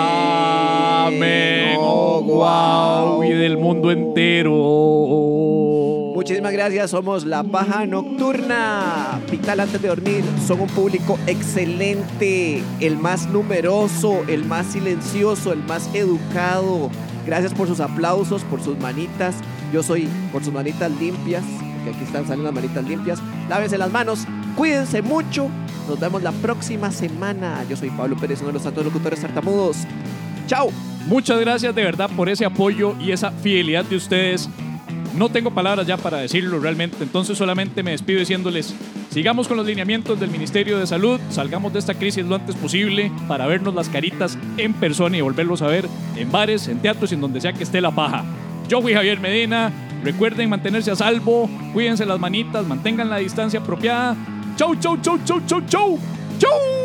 Amén. Oh, wow. Y del mundo entero. Muchísimas gracias. Somos La Paja Nocturna. Vital antes de dormir. Son un público excelente. El más numeroso, el más silencioso, el más educado. Gracias por sus aplausos, por sus manitas. Yo soy por sus manitas limpias, que aquí están saliendo las manitas limpias. Lávense las manos. Cuídense mucho. Nos vemos la próxima semana. Yo soy Pablo Pérez, uno de los tantos locutores tartamudos. ¡Chao! Muchas gracias de verdad por ese apoyo y esa fidelidad de ustedes. No tengo palabras ya para decirlo realmente, entonces solamente me despido diciéndoles: sigamos con los lineamientos del Ministerio de Salud, salgamos de esta crisis lo antes posible para vernos las caritas en persona y volverlos a ver en bares, en teatros y en donde sea que esté la paja. Yo fui Javier Medina, recuerden mantenerse a salvo, cuídense las manitas, mantengan la distancia apropiada. ¡Chau, chau, chau, chau, chau, chau! ¡Chau!